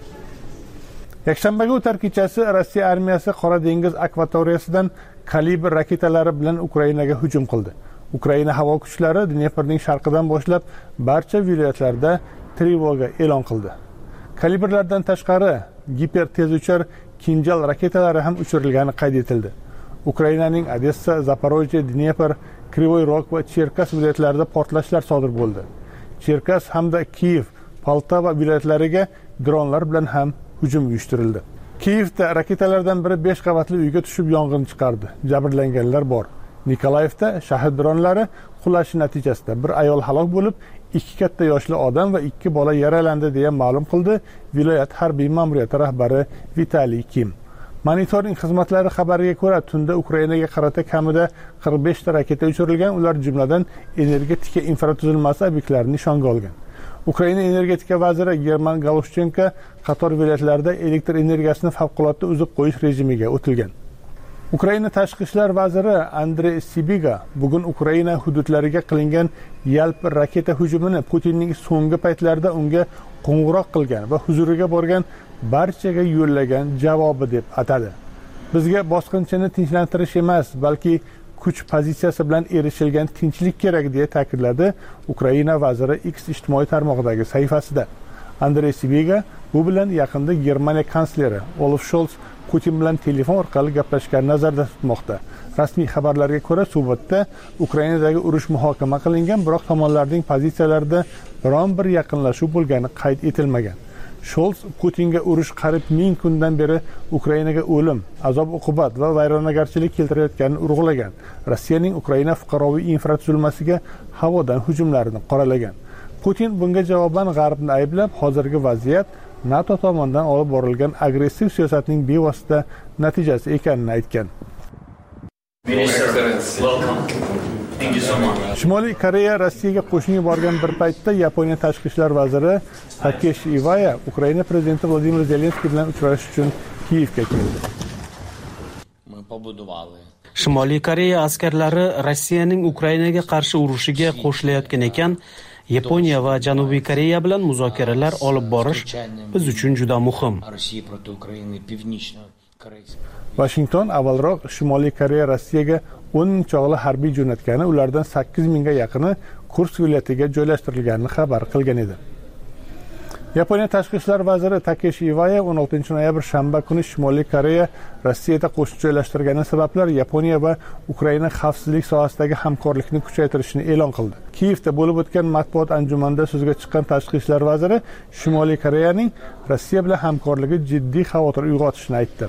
B: Yakshanbaga o'tar kechasi Rossiya armiyasi Qora dengiz akvatoriyasidan kalibr raketalari bilan Ukrainaga hujum qildi. Ukraina havo kuchlari Dneprning sharqidan boshlab barcha viloyatlarda trevoga e'lon qildi. Kalibrlardan tashqari giper tezuchar Kinjal raketalari ham uchirilgani qayd etildi. Ukrainaning Odessa, Zaporojye, Dnepr, Krivoy Rog va Cherkas viloyatlarida portlashlar sodir bo'ldi. Cherkas hamda Kiyev, Poltava viloyatlariga dronlar bilan ham hujum uyushtirildi. Kiyevda raketalardan biri besh qavatli uyga tushib yong'in chiqardi. Jabrlanganlar bor. Nikolayevda shahid dronlari qulashi natijasida bir ayol halok bo'lib, ikki katta yoshli odam va ikki bola yaralandi deya ma'lum qildi viloyat harbiy ma'muriyati rahbari Vitaliy Kim. Monitoring xizmatlari xabariga ko'ra, tunda Ukrainaga qarata kamida qirq besh ta raketa uchirilgan, ular jumladan energetika infratuzilmasi obyektlarini nishonga olgan. Ukraina energetika vaziri German Galushchenko qator viloyatlarda elektr energiyasini favqulodda uzib qo'yish rejimiga o'tilgan. Ukraina tashqi ishlar vaziri Andrey Sibiga bugun Ukraina hududlariga qilingan yalp raketa hujumini Putinning so'nggi paytlarda unga qo'ng'iroq qilgan va huzuriga borgan barchaga yo'llagan javobi deb atadi. Bizga bosqinchini tinchlantirish emas, balki kuch pozitsiyasi bilan erishilgan tinchlik kerak deya ta'kidladi Ukraina vaziri X ijtimoiy tarmog'idagi sahifasida. Andrey Sibiga bu bilan yaqinda Germaniya kansleri Olaf Scholz Putin bilan telefon orqali gaplashgan nazarda tutmoqda. Rasmiy xabarlarga ko'ra, suhbatda Ukrainadagi urush muhokama qilingan, biroq tomonlarning pozitsiyalarida biron bir yaqinlashuv bo'lgani qayd etilmagan. Scholz Putinga urush qarib ming kundan beri Ukrainaga o'lim, azob-uqubat va vayronagarchilik keltirayotganini urg'ulagan. Rossiyaning Ukraina fuqaroviy infratuzilmasiga havodan hujumlarini qoralagan. Putin bunga javoban G'arbni ayblab, hozirgi vaziyat NATO tomonidan olib borilgan agressiv siyosatning bevosita natijasi ekanini aytgan. Shimoliy Koreya Rossiyaga qo'shin yuborgan bir paytda Yaponiya tashqi ishlar vaziri Takeshi Iwaya Ukraina prezidenti Vladimir Zelenskiy bilan uchrashish uchun Kiyevga keldi.
J: Shimoliy Koreya askarlari Rossiyaning Ukrainaga qarshi urushiga qo'shilayotgan ekan, Yaponiya va Janubiy Koreya bilan muzokaralar olib borish biz uchun juda muhim.
B: Washington avvalroq Shimoliy Koreya Rossiyaga o'n ming chog'li harbiy jo'natgani, ulardan sakkiz mingga yaqini Kursk viloyatiga joylashtirilganini xabar qilgan edi. Yaponiya tashqi ishlar vaziri Takeshi Iwaya o'n oltinchi noyabr shanba kuni Shimoliy Koreya Rossiyada qo'shin joylashtirgani sabablar Yaponiya va Ukraina xavfsizlik sohasidagi hamkorlikni kuchaytirishini e'lon qildi. Kiyevda bo'lib o'tgan matbuot anjumanida so'zga chiqqan tashqi ishlar vaziri Shimoliy Koreyaning Rossiya bilan hamkorligi jiddiy xavotir uyg'otishini aytdi.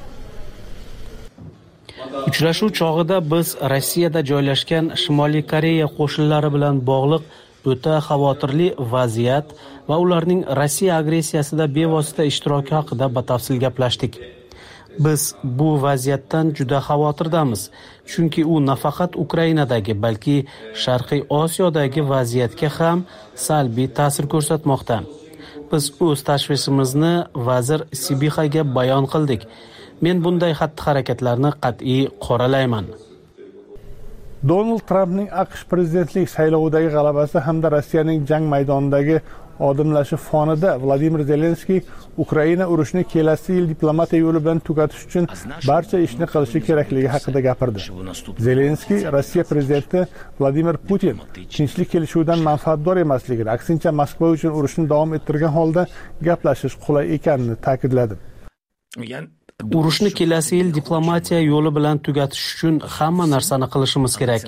J: Uchrashuv chog'ida biz Rossiyada joylashgan Shimoliy Koreya qo'shinlari bilan bog'liq o'ta xavotirli vaziyat va ularning Rossiya agressiyasida bevosita ishtiroki haqida batafsil gaplashdik. Biz bu vaziyatdan juda xavotirdamiz, chunki u nafaqat Ukrainadagi, balki Sharqiy Osiyodagi vaziyatga ham salbiy ta'sir ko'rsatmoqda. Biz o'z tashvishimizni vazir Sibixaga bayon qildik. Men bunday xatti-harakatlarni qat'iy qoralayman.
B: Donald Trampning AQSh prezidentlik saylovidagi g'alabasi hamda Rossiyaning jang maydonidagi odimlashi fonida Vladimir Zelenskiy Ukraina urushini kelasi yil diplomatiya yo'li bilan tugatish uchun barcha ishni qilishi kerakligi haqida gapirdi. Zelenskiy Rossiya prezidenti Vladimir Putin tinchlik kelishuvidan manfaatdor emasligini, aksincha Moskva uchun urushni davom ettirgan holda gaplashish qulay ekanini ta'kidladi.
J: Urushni kelasi yil diplomatiya yo'li bilan tugatish uchun hamma narsani qilishimiz kerak.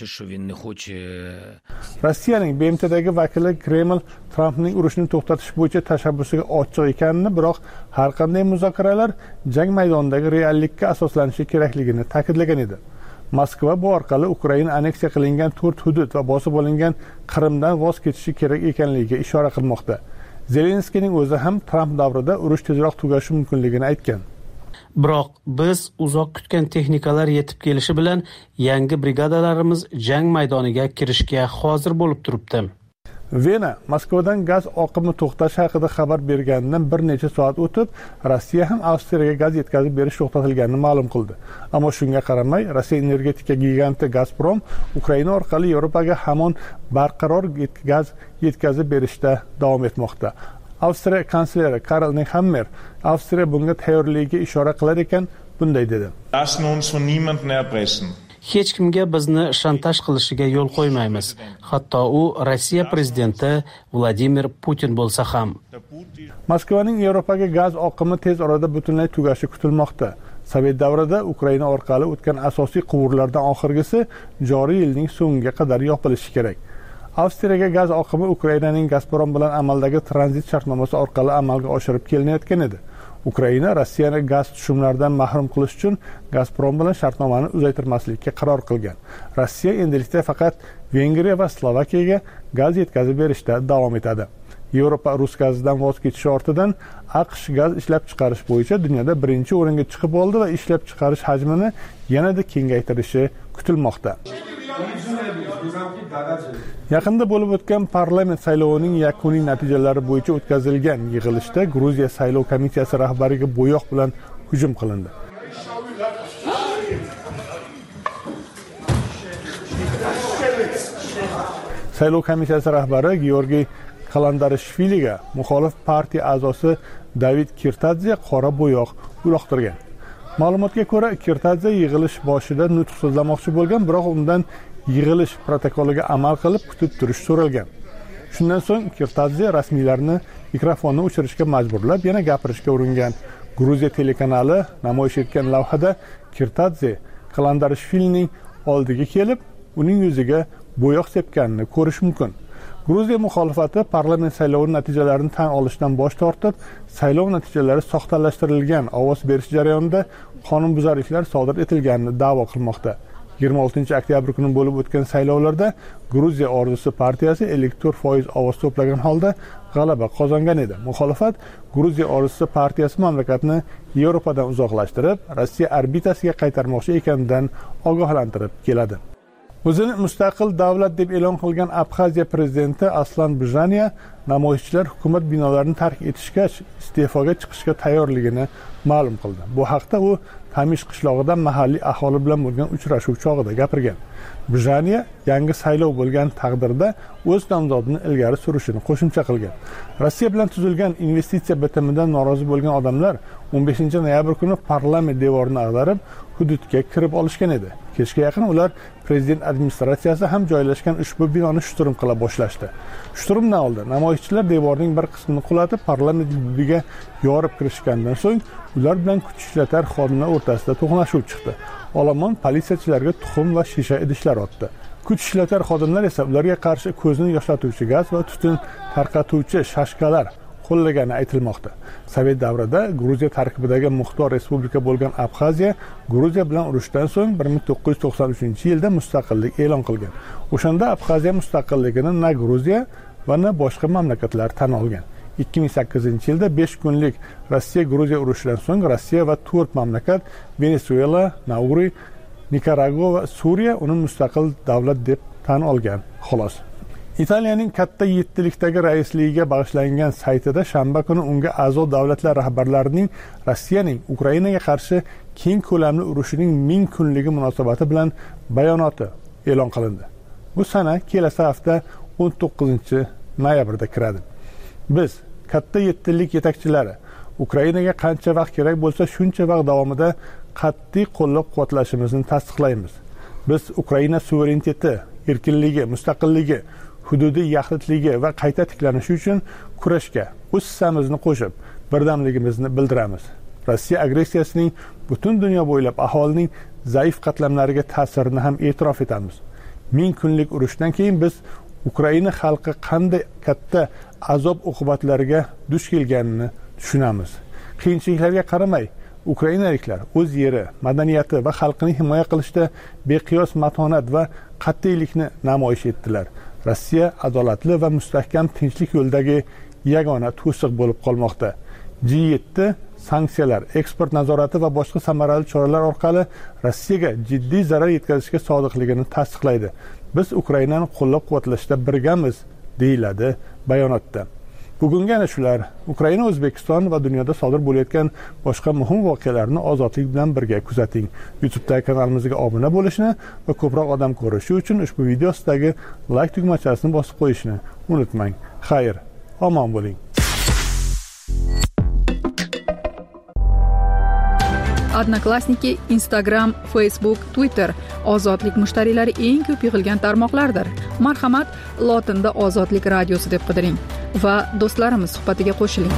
B: Rossiyaning B M Tdagi vakili Kreml Trampning urushni to'xtatish bo'yicha tashabbusiga ochiq ekanini, biroq har qanday muzokaralar jang maydonidagi reallikka asoslanishi kerakligini ta'kidlagan edi. Moskva bu orqali Ukraina aneksiya qilingan to'rt hudud va bosib olingan Qrimdan voz kechishi kerak ekanligiga ishora qilmoqda. Zelenskiyning o'zi ham Tramp davrida urush tezroq tugashi mumkinligini aytgan.
J: Biroq biz uzoq kutgan texnikalar yetib kelishi bilan yangi brigadalarimiz jang maydoniga kirishga hozir bo'lib turibdi.
B: Vena Moskvadan gaz oqimi to'xtashi haqida xabar berganidan bir necha soat o'tib, Rossiya ham Avstriyaga gaz yetkazib berish to'xtatilganini ma'lum qildi. Ammo shunga qaramay, Rossiya energetika giganti Gazprom Ukraina orqali Yevropaga hamon barqaror gaz yetkazib berishda davom etmoqda. Avstriya kansleri Karl Nehammer Avstriya bunga tayyorligiga ishora qilar ekan, bunday dedi.
J: Hech kimga bizni shantaj qilishiga yo'l qo'ymaymiz. Hatto u Rossiya prezidenti Vladimir Putin bo'lsa ham.
B: Moskvaning Yevropaga gaz oqimi tez orada butunlay tugashi kutilmoqda. Sovet davrida Ukraina orqali o'tgan asosiy quvurlardan oxirgisi joriy yilning so'ngiga qadar yopilishi kerak. Avstriyaga gaz oqimi Ukrainaning Gazprom bilan amaldagi tranzit shartnomasi orqali amalga oshirib kelinayotgan edi. Ukraina Rossiyani gaz tushumlaridan mahrum qilish uchun Gazprom bilan shartnomani uzaytirmaslikka qaror qilgan. Rossiya endilikda faqat Vengriya va Slovakiyaga gaz yetkazib berishda davom etadi. Yevropa rus gazidan voz kechishi ortidan AQSh gaz ishlab chiqarish bo'yicha dunyoda birinchi o'ringa chiqib oldi va ishlab chiqarish hajmini yanada kengaytirishi kutilmoqda. Yaqinda bo'lib o'tgan parlament saylovining yakuniy natijalari bo'yicha o'tkazilgan yig'ilishda Gruziya saylov komissiyasi rahbariga bo'yoq bilan hujum qilindi. Saylov komissiyasi rahbari Georgiy Kalandarishviliga muxolif partiya a'zosi David Kirtadze qora bo'yoq uloqtirgan. Ma'lumotga ko'ra, Kirtadze yig'ilish boshida nutq so'zlamoqchi bo'lgan, biroq undan yig'ilish protokoliga amal qilib kutib turish so'ralgan. Shundan so'ng Kirtadze rasmiylarni mikrofonni o'chirishga majburlab, yana gapirishga uringan. Gruziya telekanali namoyish etgan lavhada Kirtadze Kalandarishvilining oldiga kelib, uning yuziga bo'yoq sepganini ko'rish mumkin. Gruziya muxolifati parlament saylovi natijalarini tan olishdan bosh tortib, saylov natijalari soxtalashtirilgan ovoz berish jarayonida qonunbuzarliklar sodir etilganini da'vo qilmoqda. yigirma oltinchi oktyabr kuni bo'lib o'tgan saylovlarda Gruziya orzusi partiyasi ellik to'rt foiz ovoz to'plagan holda g'alaba qozongan edi. Muxolifat Gruziya orzusi partiyasi mamlakatni Yevropadan uzoqlashtirib, Rossiya orbitasiga qaytarmoqchi ekanidan ogohlantirib keladi. O'zini mustaqil davlat deb e'lon qilgan Abxaziya prezidenti Aslan Bjaniya namoyishchilar hukumat binolarini tark etishgach iste'foga chiqishga tayyorligini ma'lum qildi. Bu haqda u Tamish qishlog'ida mahalliy aholi bilan bo'lgan uchrashuv chog'ida gapirgan. Bjaniya yangi saylov bo'lgan taqdirda o'z nomzodini ilgari surishini qo'shimcha qilgan. Rossiya bilan tuzilgan investitsiya bitimidan norozi bo'lgan odamlar o'n beshinchi noyabr kuni parlament devorini ag'darib, hududga kirib olishgan edi. Kechga yaqin ular prezident administratsiyasi ham joylashgan ushbu binoni shturm qila boshlashdi. Shturmdan oldin namoyishchilar devorning bir qismini qulatib, parlament hududiga yorib kirishgandan so'ng ular bilan kuch ishlatar xodimlar o'rtasida to'qnashuv chiqdi. Olomon politsiyachilarga tuxum va shisha idishlar otdi. Kuch ishlatar xodimlar esa ularga qarshi ko'zni yoshlatuvchi gaz va tutun tarqatuvchi shashkalar qo'llagani aytilmoqda. Sovet davrida Gruziya tarkibidagi muxtor respublika bo'lgan Abxaziya Gruziya bilan urushdan so'ng bir ming to'qqiz yuz to'qson uchinchi yilda mustaqillik e'lon qilgan. O'shanda Abxaziya mustaqilligini na Gruziya va na boshqa mamlakatlar tan olgan. ikki ming sakkizinchi yilda besh kunlik Rossiya Gruziya urushidan so'ng Rossiya va to'rt mamlakat Venesuela, Nauri, Nikaragua va Suriya uni mustaqil davlat deb tan olgan. Xolos. Italiyaning katta yettilikdagi raisligiga bag'ishlangan saytida shanba kuni unga a'zo davlatlar rahbarlarining Rossiyaning Ukrainaga qarshi keng ko'lamli urushining ming kunligi munosabati bilan bayonoti e'lon qilindi. Bu sana kelasi hafta o'n to'qqizinchi noyabrda kiradi. Biz katta yettilik yetakchilari Ukrainaga qancha vaqt kerak bo'lsa shuncha vaqt davomida qat'iy qo'llab-quvvatlashimizni tasdiqlaymiz. Biz Ukraina suvereniteti, erkinligi, mustaqilligi, hududiy yaxlitligi va qayta tiklanishi uchun kurashga o'z hissamizni qo'shib, birdamligimizni bildiramiz. Rossiya agressiyasining butun dunyo bo'ylab aholining zaif qatlamlariga ta'sirini ham e'tirof etamiz. Ming kunlik urushdan keyin biz Ukraina xalqi qanday katta azob oqibatlariga duch kelganini tushunamiz. Qiyinchiliklarga qaramay, ukrainaliklar o'z yeri, madaniyati va xalqini himoya qilishda beqiyos matonat va qat'iylikni namoyish etdilar. Rossiya adolatli va mustahkam tinchlik yo'lidagi yagona to'siq bo'lib qolmoqda. G yetti sanksiyalar, eksport nazorati va boshqa samarali choralar orqali Rossiyaga jiddiy zarar yetkazishga sodiqligini tasdiqlaydi. Biz Ukrainani qo'llab-quvvatlashda birgamiz, deyiladi bayonotda. Bugungi ana shular Ukraina, O'zbekiston va dunyoda sodir bo'layotgan boshqa muhim voqealarni ozodlik bilan birga kuzating. YouTube'dagi kanalimizga obuna bo'lishni va ko'proq odam ko'rishi uchun ushbu video ostidagi like tugmachasini bosib qo'yishni unutmang. Xayr, omon bo'ling.
K: Odnoklassniki, Instagram, Facebook, Twitter ozodlik mushtariylari eng ko'p yig'ilgan tarmoqlardir. Marhamat, lotinda Ozodlik radiosi deb qidiring va do'stlarimiz suhbatiga qo'shiling.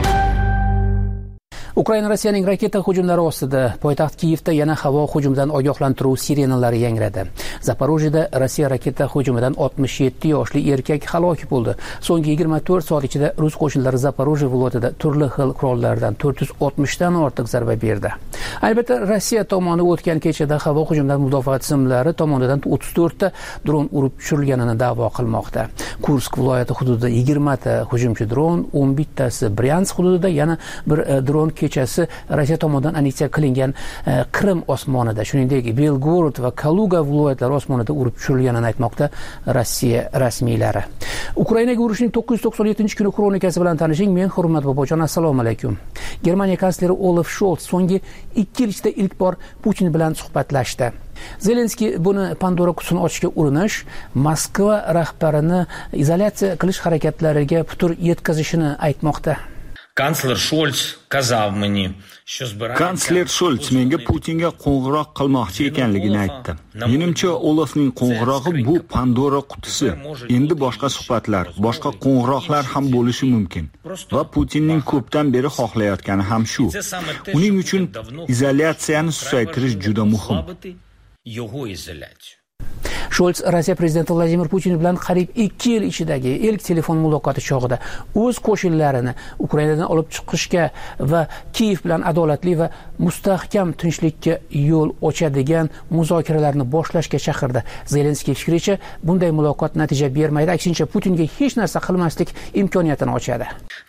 L: Ukraina Rossiyaning raketa hujumlari ostida. Poytaxt Kiyevda yana havo hujumidan ogohlantiruv sirenalari yangradi. Zaporojyeda Rossiya raketa hujumidan oltmish yetti yoshli erkak halok bo'ldi. So'nggi yigirma to'rt soat ichida rus qo'shinlari Zaporojye viloyatida turli xil qurollardan to'rt yuz oltmishdan ortiq zarba berdi. Albatta, Rossiya tomoni o'tgan kechada havo hujumidan mudofaa tizimlari tomonidan o'ttiz to'rtta dron urib tushirilganini da'vo qilmoqda. Kursk viloyati hududida yigirma ta hujumchi dron, o'n bittasi Bryansk hududida, yana bir dron kechasi Rossiya tomonidan anneksiya qilingan Qrim osmonida, shuningdek Belgorod va Kaluga viloyatlari osmonida urib tushirilganini aytmoqda Rossiya rasmiylari. Ukrainaga urushning to'qqiz yuz to'qson yettinchi kuni kronikasi bilan tanishing. Men Hurmat Bobojon, assalomu alaykum. Germaniya kansleri Olaf Scholz so'nggi ikki yil ichida ilk bor Putin bilan suhbatlashdi. Zelenskiy buni Pandora qutisini ochishga urinish, Moskva rahbarini izolyatsiya qilish harakatlariga putur yetkazishini aytmoqda.
M: Kansler Scholz qazav meni,
N: Kansler Scholz menga Putinga qo'ng'iroq qilmoqchi ekanligini aytdi. Menimcha, Olafning qo'ng'irog'i bu Pandora qutisi. Endi boshqa suhbatlar, boshqa qo'ng'iroqlar ham bo'lishi mumkin. Va Putinning ko'pdan beri xohlayotgani ham shu. Uning uchun izolyatsiyani susaytirish juda muhim.
L: Sholts Rossiya prezidenti Vladimir Putin bilan qariyb ikki yil ichidagi ilk telefon muloqoti chog'ida o'z qo'shinlarini Ukrainadan olib chiqishga va Kiyev bilan adolatli va mustahkam tinchlikka yo'l ochadigan muzokaralarni boshlashga chaqirdi. Zelenskiy fikricha, bunday muloqot natija bermaydi, aksincha Putinga hech narsa qilmaslik imkoniyatini ochadi.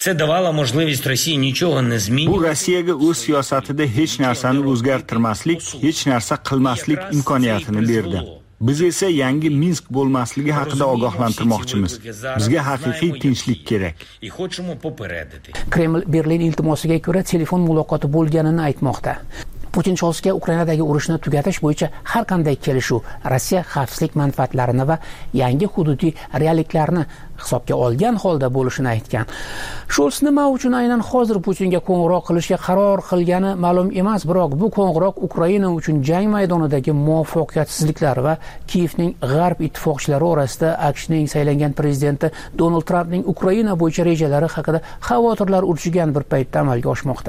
N: Bu Rossiyaga o'z siyosatida hech narsani o'zgartirmaslik, hech narsa qilmaslik imkoniyatini berdi. Biz esa yangi Minsk bo'lmasligi haqida ogohlantirmoqchimiz. Bizga haqiqiy tinchlik kerak.
L: Kreml Berlin iltimosiga ko'ra telefon muloqoti bo'lganini aytmoqda. Putin Sholsga Ukrainadagi urushni tugatish bo'yicha har qanday kelishuv Rossiya xavfsizlik manfaatlarini va yangi hududiy realliklarni hisobga olgan holda bo'lishini aytgan. Shols nima uchun aynan hozir Putinga qo'ng'iroq qilishga qaror qilgani ma'lum emas, biroq bu qo'ng'iroq Ukraina uchun jang maydonidagi muvaffaqiyatsizliklar va Kiyevning g'arb ittifoqchilari orasida AQShning saylangan prezidenti Donald Trampning Ukraina bo'yicha rejalari haqida xavotirlar urchigan bir paytda amalga oshmoqda.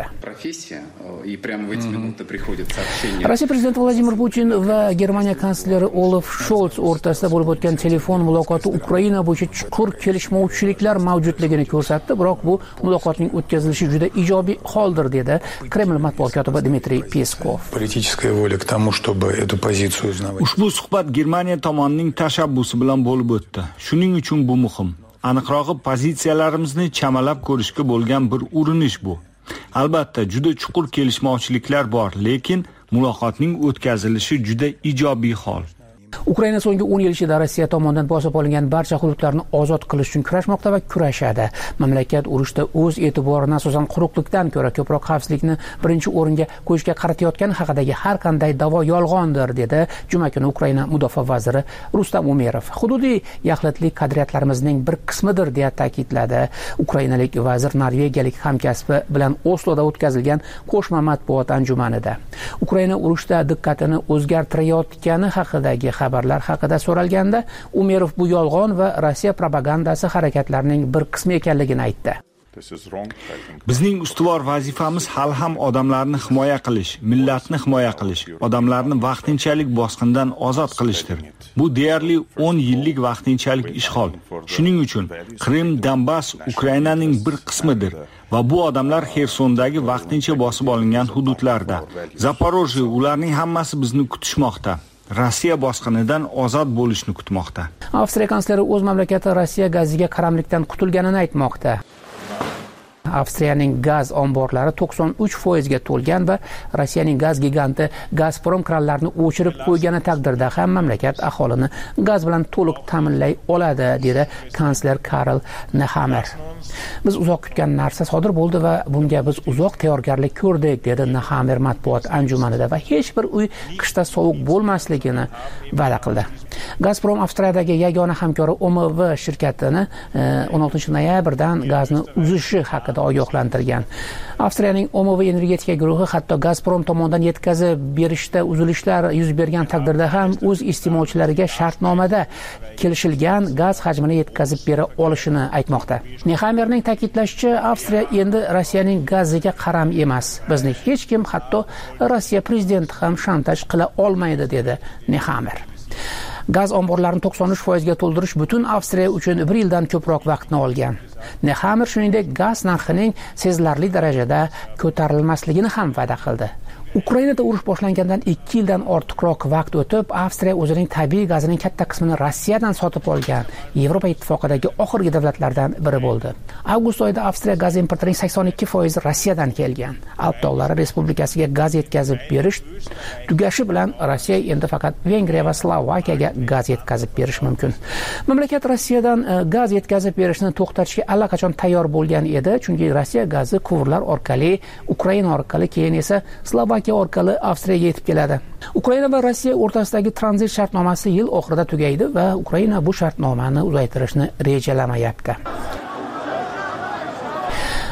L: Rossiya prezidenti Vladimir Putin va Germaniya kansleri Olaf Scholz o'rtasida bo'lib o'tgan telefon muloqoti Ukraina bo'yicha chuqur kelishmovchiliklar mavjudligini ko'rsatdi, biroq bu muloqotning o'tkazilishi juda ijobiy holdir, dedi Kreml matbuot kotibi Dmitriy Peskov.
N: Ushbu suhbat Germaniya tomonining tashabbusi bilan bo'lib o'tdi. Shuning uchun bu muhim. Aniqrog'i, pozitsiyalarimizni chamalab ko'rishga bo'lgan bir urinish bu. Albatta, juda chuqur kelishmovchiliklar bor, lekin muloqotning o'tkazilishi juda ijobiy hol.
L: Ukraina so'nggi o'n yil ichida Rossiya tomonidan bosib olingan barcha hududlarni ozod qilish uchun kurashmoqda va kurashadi. Mamlakat urushda o'z e'tiborini asosan quruqlikdan ko'ra ko'proq xavfsizlikni birinchi o'ringa qo'yishga qaratayotgani haqidagi har qanday da'vo yolg'ondir, dedi juma kuni Ukraina mudofaa vaziri Rustam Umerov. Hududiy yaxlitlik qadriyatlarimizning bir qismidir, deya ta'kidladi. Ukrainalik vazir norvegiyalik hamkasbi bilan Osloda o'tkazilgan qo'shma matbuot anjumanida Ukraina urushda diqqatini o'zgartirayotgani haqidagi xabarlar haqida so'ralganda, Umerov bu yolg'on va Rossiya propagandasi harakatlarining bir qismi ekanligini aytdi.
N: Bizning ustuvor vazifamiz hali ham odamlarni himoya qilish, millatni himoya qilish, odamlarni vaqtinchalik bosqindan ozod qilishdir. Bu deyarli o'n yillik vaqtinchalik ishg'ol. Shuning uchun Qrim, Donbass Ukrainaning bir qismidir va bu odamlar Xersondagi vaqtincha bosib olingan hududlarda. Zaporojye, ularning hammasi bizni kutishmoqda. Rossiya bosqinidan ozod bo'lishni kutmoqda.
L: Avstriya kansleri o'z mamlakati Rossiya gaziga qaramlikdan qutulganini aytmoqda. Avstriyaning gaz omborlari to'qson uch foizga to'lgan va Rossiyaning gaz giganti Gazprom kranlarini o'chirib qo'ygani taqdirda ham mamlakat aholini gaz bilan to'liq ta'minlay oladi, dedi kansler Karl Nehammer. Biz uzoq kutgan narsa sodir bo'ldi va bunga biz uzoq tayyorgarlik ko'rdik, dedi Nehammer matbuot anjumanida va hech bir uy qishda sovuq bo'lmasligini va'da qildi. Gazprom Avstriyadagi yagona hamkori O M V shirkatini o'n oltinchi noyabrdan gazni uzishi haqida ogohlantirgan. Avstriyaning O M V energetika guruhi hatto Gazprom tomonidan yetkazib berishda uzilishlar yuz bergan taqdirda ham o'z iste'molchilariga shartnomada kelishilgan gaz hajmini yetkazib bera olishini aytmoqda. Nehammerning ta'kidlashicha, Avstriya endi Rossiyaning gaziga qaram emas. Bizni hech kim, hatto Rossiya prezidenti ham shantaj qila olmaydi, dedi Nehammer. Gaz omborlarini to'qson uch foizga to'ldirish butun Avstriya uchun bir yildan ko'proq vaqtni olgan. Nehammer shuningdek gaz narxining sezilarli darajada ko'tarilmasligini ham va'da qildi. Ukrainada urush boshlangandan ikki yildan ortiqroq vaqt o'tib, Avstriya o'zining tabiiy gazining katta qismini Rossiyadan sotib olgan Yevropa ittifoqidagi oxirgi davlatlardan biri bo'ldi. Avgust oyida Avstriya gaz importining sakson ikki foizi Rossiyadan kelgan. Alp tog'lari respublikasiga gaz yetkazib berish tugashi bilan Rossiya endi faqat Vengriya va Slovakiyaga gaz yetkazib berish mumkin. Mamlakat Rossiyadan gaz yetkazib berishni to'xtatishga allaqachon tayyor bo'lgan edi, chunki Rossiya gazi quvurlar orqali, Ukraina orqali, keyin esa Slovakiya orqali Avstriyaga yetib keladi. Ukraina va Rossiya o'rtasidagi tranzit shartnomasi yil oxirida tugaydi va Ukraina bu shartnomani uzaytirishni rejalamayapti.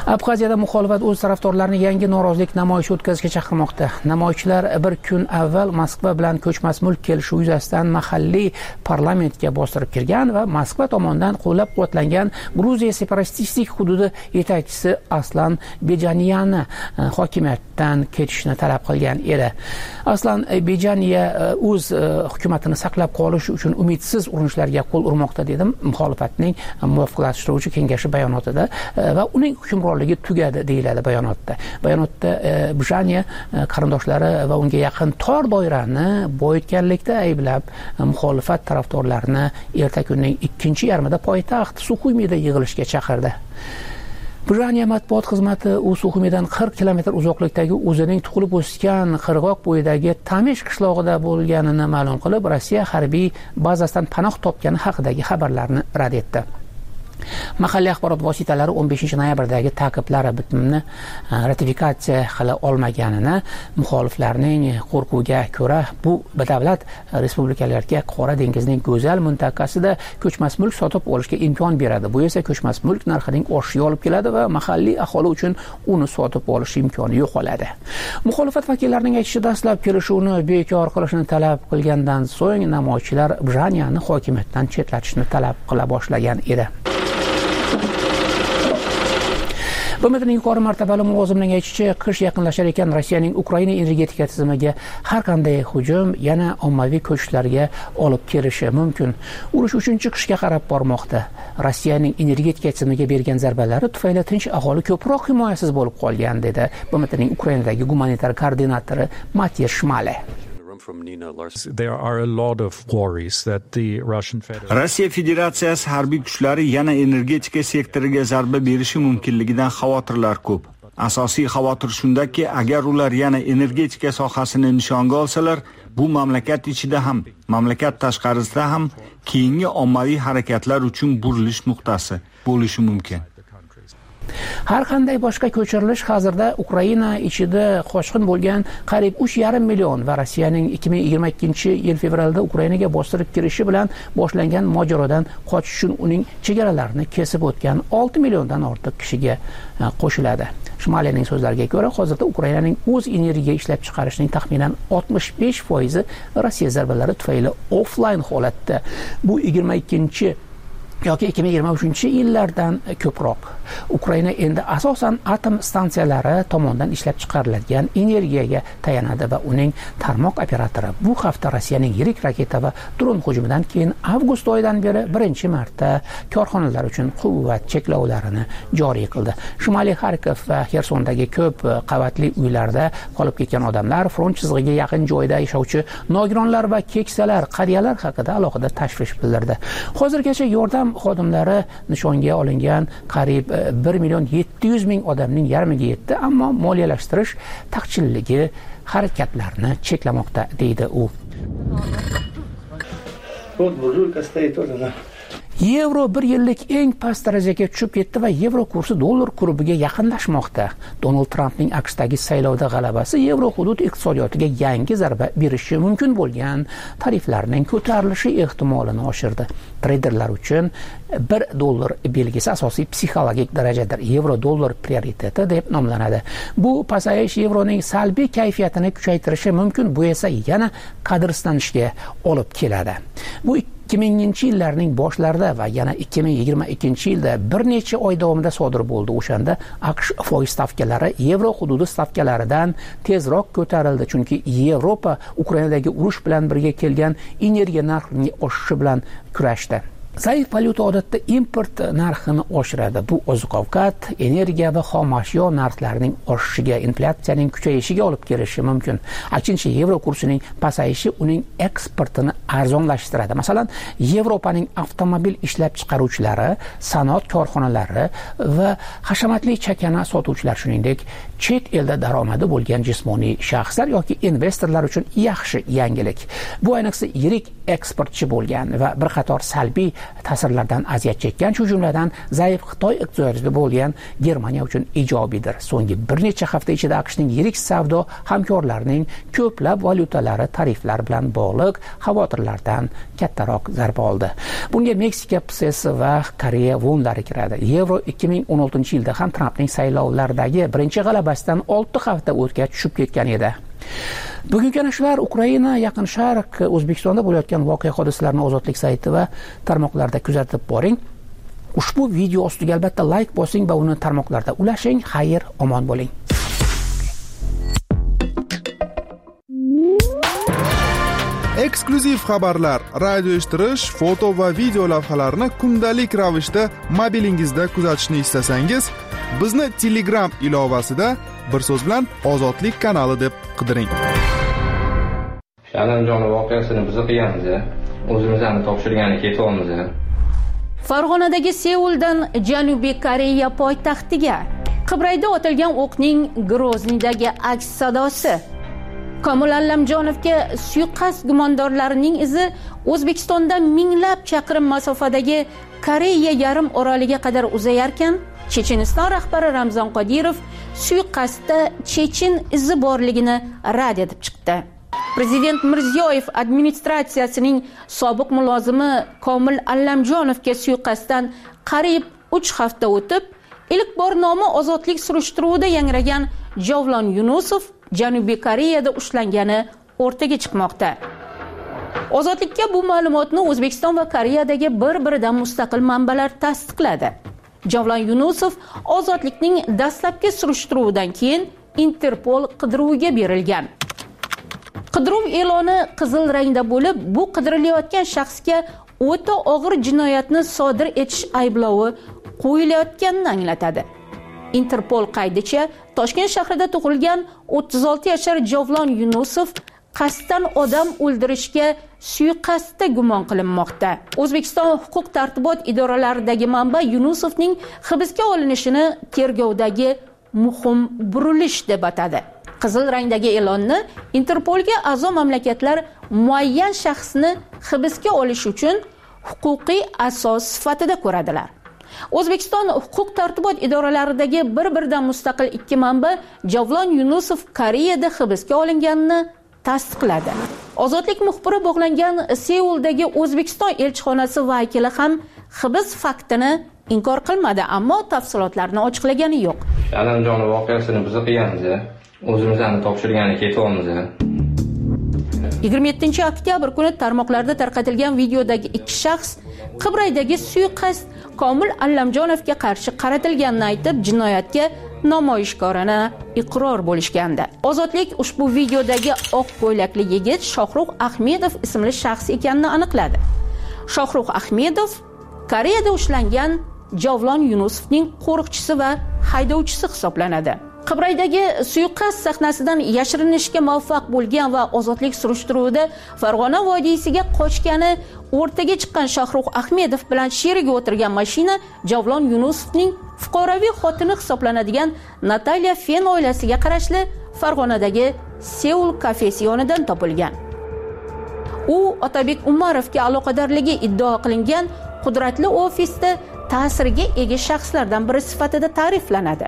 L: Abxaziyada muxolifat o'z tarafdorlarini yangi norozilik namoyishi o'tkazishga chaqirmoqda. Namoyishchilar bir kun avval Moskva bilan ko'chmas mulk kelishuvi yuzasidan mahalliy parlamentga bostirib kirgan va Moskva tomonidan qo'llab-quvvatlangan Gruziya separatistik hududi yetakchisi Aslan Bejaniyani hokimiyatdan ketishni talab qilgan edi. Aslan Bejaniya o'z hukumatini saqlab qolish uchun umidsiz urinishlarga qo'l urmoqda dedi muxolifatning muvofiqlashtiruvchi kengashi bayonotida va uning hukmronligi tugadi deyiladi bayonotda. Bayonotda Bejaniya qarindoshlari va unga yaqin tor doirani boyitganlikda ayblab muxolifat tarafdorlarini erta kunning ikkinchi yarmida poytaxt Suxumida yig'ilishga chaqirdi. Bejaniya matbuot xizmati u Suxumidan qirq kilometr uzoqlikdagi o'zining tug'ilib o'sgan qirg'oq bo'yidagi Tamish qishlog'ida bo'lganini ma'lum qilib, Rossiya harbiy bazasidan panoh topgani haqidagi xabarlarni rad etdi. Mahalliy axborot vositalari o'n beshinchi noyabrdagi ta'qiblari bitimni ratifikatsiya qila olmaganini, muxoliflarning qo'rquviga ko'ra bu davlat respublikalarga Qora dengizning go'zal mintaqasida ko'chmas mulk sotib olishga imkon beradi. Bu esa ko'chmas mulk narxining oshishiga olib keladi va mahalliy aholi uchun uni sotib olish imkoni yo'qoladi. Muxolifat vakillarining aytishicha, dastlab kelishuvni bekor qilishni talab qilgandan so'ng namoyishchilar Bjaniyani hokimiyatdan chetlatishni talab qila boshlagan edi. B M T'ning yuqori martabali mulozimining aytishicha, qish yaqinlashar ekan Rossiyaning Ukraina energetika tizimiga har qanday hujum yana ommaviy ko'chishlarga olib kelishi mumkin. Urush uchinchi qishga qarab bormoqda. Rossiyaning energetika tizimiga bergan zarbalari tufayli tinch aholi ko'proq himoyasiz bo'lib qolgan, dedi B M T'ning Ukrainadagi gumanitar koordinatori Matiy Shmale.
N: Rossiya Federatsiyasi harbiy kuchlari yana energetika sektoriga zarba berishi mumkinligidan xavotirlar ko'p. Asosiy xavotir shundaki, agar ular yana energetika sohasini nishonga olsalar, bu mamlakat ichida ham, mamlakat tashqarisida ham keyingi ommaviy harakatlar uchun burilish nuqtasi bo'lishi mumkin.
L: Har qanday boshqa ko'chirilish hozirda Ukraina ichida qochqin bo'lgan qariyb uch yarim million va Rossiyaning ikki ming yigirma ikkinchi yil fevralda Ukrainaga bostirib kirishi bilan boshlangan mojarodan qochish uchun uning chegaralarini kesib o'tgan olti milliondan ortiq kishiga qo'shiladi. Shmalening so'zlariga ko'ra, hozirda Ukrainaning o'z energiya ishlab chiqarishining taxminan oltmish besh foizi Rossiya zarbalari tufayli offline holatda. Bu yigirma ikkinchi yoki ikki ming yigirma uchinchi yillardan ko'proq. Ukraina endi asosan atom stansiyalari tomonidan ishlab chiqariladigan energiyaga tayanadi va uning tarmoq operatori bu hafta Rossiyaning yirik raketa va dron hujumidan keyin avgust oyidan beri birinchi marta korxonalar uchun quvvat cheklovlarini joriy qildi. Shimoliy Xarkov va Xersondagi ko'p qavatli uylarda qolib ketgan odamlar, front chizig'iga yaqin joyda yashovchi nogironlar va keksalar, qariyalar haqida alohida tashvish bildirdi. Hozirgacha yordam xodimlari nishonga olingan qariyb bir million yetti yuz ming odamning yarmiga yetdi, ammo moliyalashtirish taqchilligi harakatlarni cheklamoqda, deydi u. Yevro bir yillik eng past darajaga tushib ketdi va yevro kursi dollar kurbiga yaqinlashmoqda. Donald Trampning AQShdagi saylovda g'alabasi yevro hudud iqtisodiyotiga yangi zarba berishi mumkin bo'lgan tariflarning ko'tarilishi ehtimolini oshirdi. Treyderlar uchun bir dollar belgisi asosiy psixologik darajadir. Yevro dollar prioriteti deb nomlanadi. Bu pasayish yevroning salbiy kayfiyatini kuchaytirishi mumkin, bu esa yana qadrsizlanishga olib keladi. Bu ikki minginchi yillarning boshlarida va yana ikki ming yigirma ikkinchi yilda bir necha oy davomida sodir bo'ldi. O'shanda AQSh foiz stavkalari yevro hududi stavkalaridan tezroq ko'tarildi, chunki Yevropa Ukrainadagi urush bilan birga kelgan energiya narxining oshishi bilan kurashdi. Zaif valyuta odatda import narxini oshiradi. Bu oziq-ovqat, energiya va xom ashyo narxlarining oshishiga, inflyatsiyaning kuchayishiga olib kelishi mumkin. Aksincha, yevro kursining pasayishi uning eksportini arzonlashtiradi. Masalan, Yevropaning avtomobil ishlab chiqaruvchilari, sanoat korxonalari va hashamatli chakana sotuvchilar, shuningdek, chet elda daromadi bo'lgan jismoniy shaxslar yoki investorlar uchun yaxshi yangilik. Bu ayniqsa yirik eksportchi bo'lgan va bir qator salbiy ta'sirlardan aziyat chekkan, shu jumladan zaif Xitoy iqtisodiyotida bo'lgan Germaniya uchun ijobiydir. So'nggi bir necha hafta ichida AQShning yirik savdo hamkorlarining ko'plab valyutalari tariflar bilan bog'liq xavotirlardan kattaroq zarba oldi. Bunga Meksika pesesi va Koreya vonlari kiradi. Yevro ikki ming o'n oltinchi yilda ham Trampning saylovlardagi birinchi g'alabasidan olti hafta o'tgach tushib ketgan edi. Bugungi shular Ukraina, Yaqin Sharq, O'zbekistonda bo'layotgan voqea hodisalarni Ozodlik sayti va tarmoqlarda kuzatib boring. Ushbu video ostiga albatta like bosing va uni tarmoqlarda ulashing. Xayr, omon bo'ling.
O: Eksklyuziv xabarlar, radio eshittirish, foto va video lavhalarni kundalik ravishda mobilingizda kuzatishni istasangiz, bizni Telegram ilovasida bir so'z bilan Ozodlik kanali deb qidiring.
P: Shalanjon voqeasini biz qilganmiz, o'zimizni topshirgani ketyapmiz.
Q: Farg'onadagi Seuldan Janubiy Koreya poytaxtiga Qibrayda otilgan o'qning Groznidagi aks sadosi. Komil Allamjonovga suiqasd gumondorlarining izi O'zbekistonda minglab chaqirim masofadagi Koreya yarim oroliga qadar uzayarkan, Checheniston rahbari Ramzan Qodirov suiqasdda Chechen izi borligini rad etib chiqdi. Prezident Mirziyoyev administratsiyasining sobiq mulozimi Komil Allamjonovga suiqasddan qariyb uch hafta o'tib, ilk bor nomi ozodlik surishtiruvida yangragan Javlon Yunusov Janubiy Koreyada ushlangani o'rtaga chiqmoqda. Ozodlikka bu ma'lumotni O'zbekiston va Koreyadagi bir-biridan mustaqil manbalar tasdiqladi. Javlon Yunusov ozodlikning dastlabki surishtiruvidan keyin Interpol qidiruviga berilgan. Qidiruv e'loni qizil rangda bo'lib, bu qidirilayotgan shaxsga o'ta og'ir jinoyatni sodir etish ayblovi qo'yilayotganini anglatadi. Interpol qaydicha Toshkent shahrida tug'ilgan o'ttiz olti yashar Javlon Yunusov qasddan odam o'ldirishga suiqasdda gumon qilinmoqda. O'zbekiston huquq tartibot idoralaridagi manba Yunusovning hibsga olinishini tergovdagi muhim burilish deb atadi. Qizil rangdagi e'lonni Interpolga a'zo mamlakatlar muayyan shaxsni hibsga olish uchun huquqiy asos sifatida ko'radilar. O'zbekiston huquq tartibot idoralaridagi bir-biridan mustaqil ikki manba Javlon Yunusov Koreyada hibsga olinganini tasdiqladi. Ozodlik muxbiri bog'langan Seuldagi O'zbekiston elchixonasi vakili ham hibs faktini inkor qilmadi, ammo tafsilotlarni ochiqlagani yo'q.
P: Shalanjon voqeasini biz qilganmiz, o'zimizni topshirgani ketyapmiz.
Q: yigirma yettinchi oktyabr kuni tarmoqlarda tarqatilgan videodagi ikki shaxs Qibraydagi suiqasd Komil Allamjonovga qarshi qaratilganini aytib, jinoyatga namoyishkorona iqror bo'lishgandi. Ozodlik ushbu videodagi oq ko'ylakli yigit Shohrux Ahmedov ismli shaxs ekanini aniqladi. Shohrux Ahmedov Koreyada ushlangan Javlon Yunusovning qo'riqchisi va haydovchisi hisoblanadi. Qibraydagi suiqasd sahnasidan yashirinishga muvaffaq bo'lgan va ozodlik surishtiruvida Farg'ona vodiysiga qochgani o'rtaga chiqqan Shohrux Ahmedov bilan sherigi o'tirgan mashina Javlon Yunusovning fuqaroviy xotini hisoblanadigan Natalya Fen oilasiga qarashli Farg'onadagi Seul kafesi yonidan topilgan. U Otabek Umarovga aloqadorligi iddao qilingan qudratli ofisda ta'sirga ega shaxslardan biri sifatida ta'riflanadi.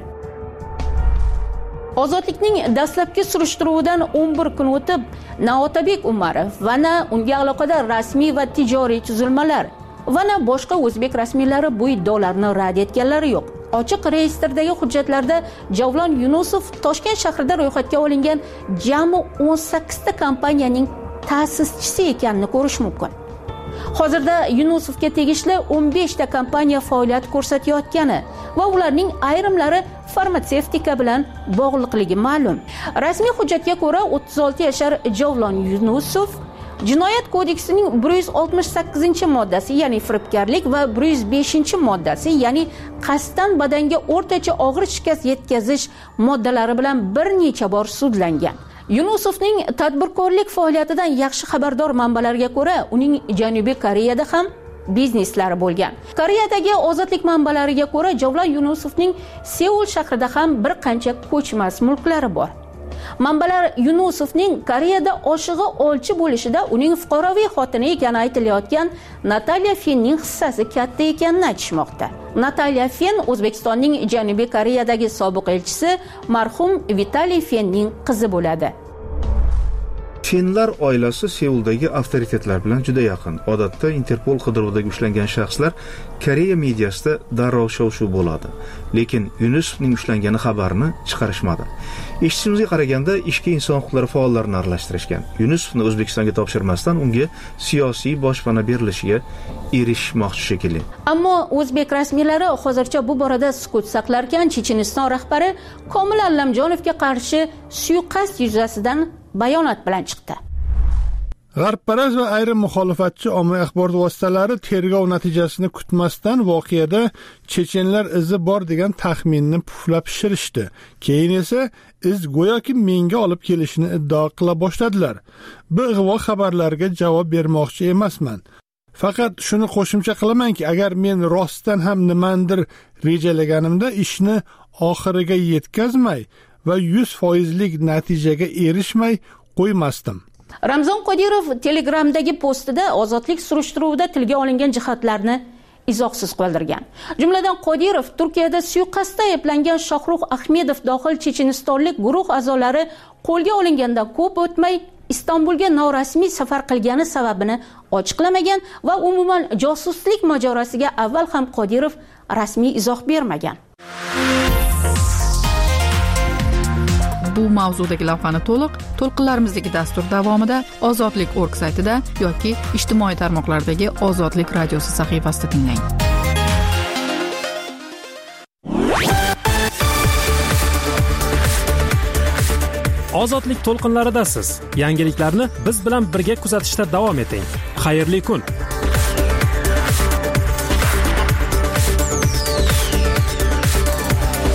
Q: Ozodlikning dastlabki surishtiruvidan o'n bir kun o'tib, na Otabek Umarov va na unga aloqador rasmiy va tijoriy tuzilmalar va na boshqa o'zbek rasmiylari bu iddaolarni rad etganlari yo'q. Ochiq reyestrdagi hujjatlarda Javlon Yunusov Toshkent shahrida ro'yxatga olingan jami o'n sakkiz ta kompaniyaning ta'sischisi ekanini ko'rish mumkin. Hozirda Yunusovga tegishli o'n besh ta kompaniya faoliyat ko'rsatayotgani va ularning ayrimlari farmatsevtika bilan bog'liqligi ma'lum. Rasmiy hujjatga ko'ra o'ttiz olti yashar Javlon Yunusov Jinoyat kodeksining bir yuz oltmish sakkizinchi moddasi, ya'ni firibgarlik va bir yuz beshinchi moddasi, ya'ni qasddan badanga o'rtacha og'ir shikast yetkazish moddalari bilan bir necha bor sudlangan. Yunusovning tadbirkorlik faoliyatidan yaxshi xabardor manbalarga ko'ra, uning Janubiy Koreyada ham bizneslari bo'lgan. Koreyadagi ozodlik manbalariga ko'ra, Javlon Yunusovning Seul shahrida ham bir qancha ko'chmas mulklari bor. Manbalar Yunusovning Koreyada oshig'i olchi bo'lishida uning fuqaroviy xotini ekani aytilayotgan Natalya Fenning hissasi katta ekanini aytishmoqda. Natalya Fen O'zbekistonning Janubiy Koreyadagi sobiq elchisi marhum Vitaliy Fenning qizi bo'ladi.
R: Fenlar oilasi Seuldagi avtoritetlar bilan juda yaqin. Odatda Interpol qidiruvida ushlangan shaxslar Koreya mediasida darrov shov-shuv bo'ladi. Lekin Yunusovning ushlangani xabarini chiqarishmadi. Eshitishimizga qaraganda ishga inson huquqlari faollarini aralashtirishgan. Yunusovni O'zbekistonga topshirmasdan unga siyosiy boshpana berilishiga erishmoqchi shekilli.
Q: Ammo o'zbek rasmiylari hozircha bu borada sukut saqlarkan, Checheniston rahbari Komil Allamjonovga qarshi suiqasd yuzasidan bayonot bilan chiqdi.
B: G'arbparast va ayrim muxolifatchi ommaviy axborot vositalari tergov natijasini kutmasdan voqeada chechenlar izi bor degan taxminni puflab pishirishdi. Keyin esa iz go'yoki menga olib kelishini iddao qila boshladilar. Bu ig'vo xabarlarga javob bermoqchi emasman. Faqat shuni qo'shimcha qilamanki, agar men rostdan ham nimandir rejalaganimda ishni oxiriga yetkazmay va yuz foizlik natijaga erishmay qo'ymasdim.
Q: Ramzon Qodirov Telegramdagi postida ozodlik surishtiruvida tilga olingan jihatlarni izohsiz qoldirgan. Jumladan Qodirov Turkiyada suiqasdda ayblangan Shohrux Ahmedov dohil chechenistonlik guruh a'zolari qo'lga olingandan ko'p o'tmay Istanbulga norasmiy safar qilgani sababini ochiqlamagan va umuman josuslik mojarosiga avval ham Qodirov rasmiy izoh bermagan.
K: Bu mavzudagi lavhani to'liq to'lqinlarimizdagi dastur davomida ozodlik nokta org saytida yoki ijtimoiy tarmoqlardagi Ozodlik radiosi sahifasida tinglang.
F: Ozodlik to'lqinlaridasiz. Yangiliklarni biz bilan birga kuzatishda davom eting. Xayrli kun.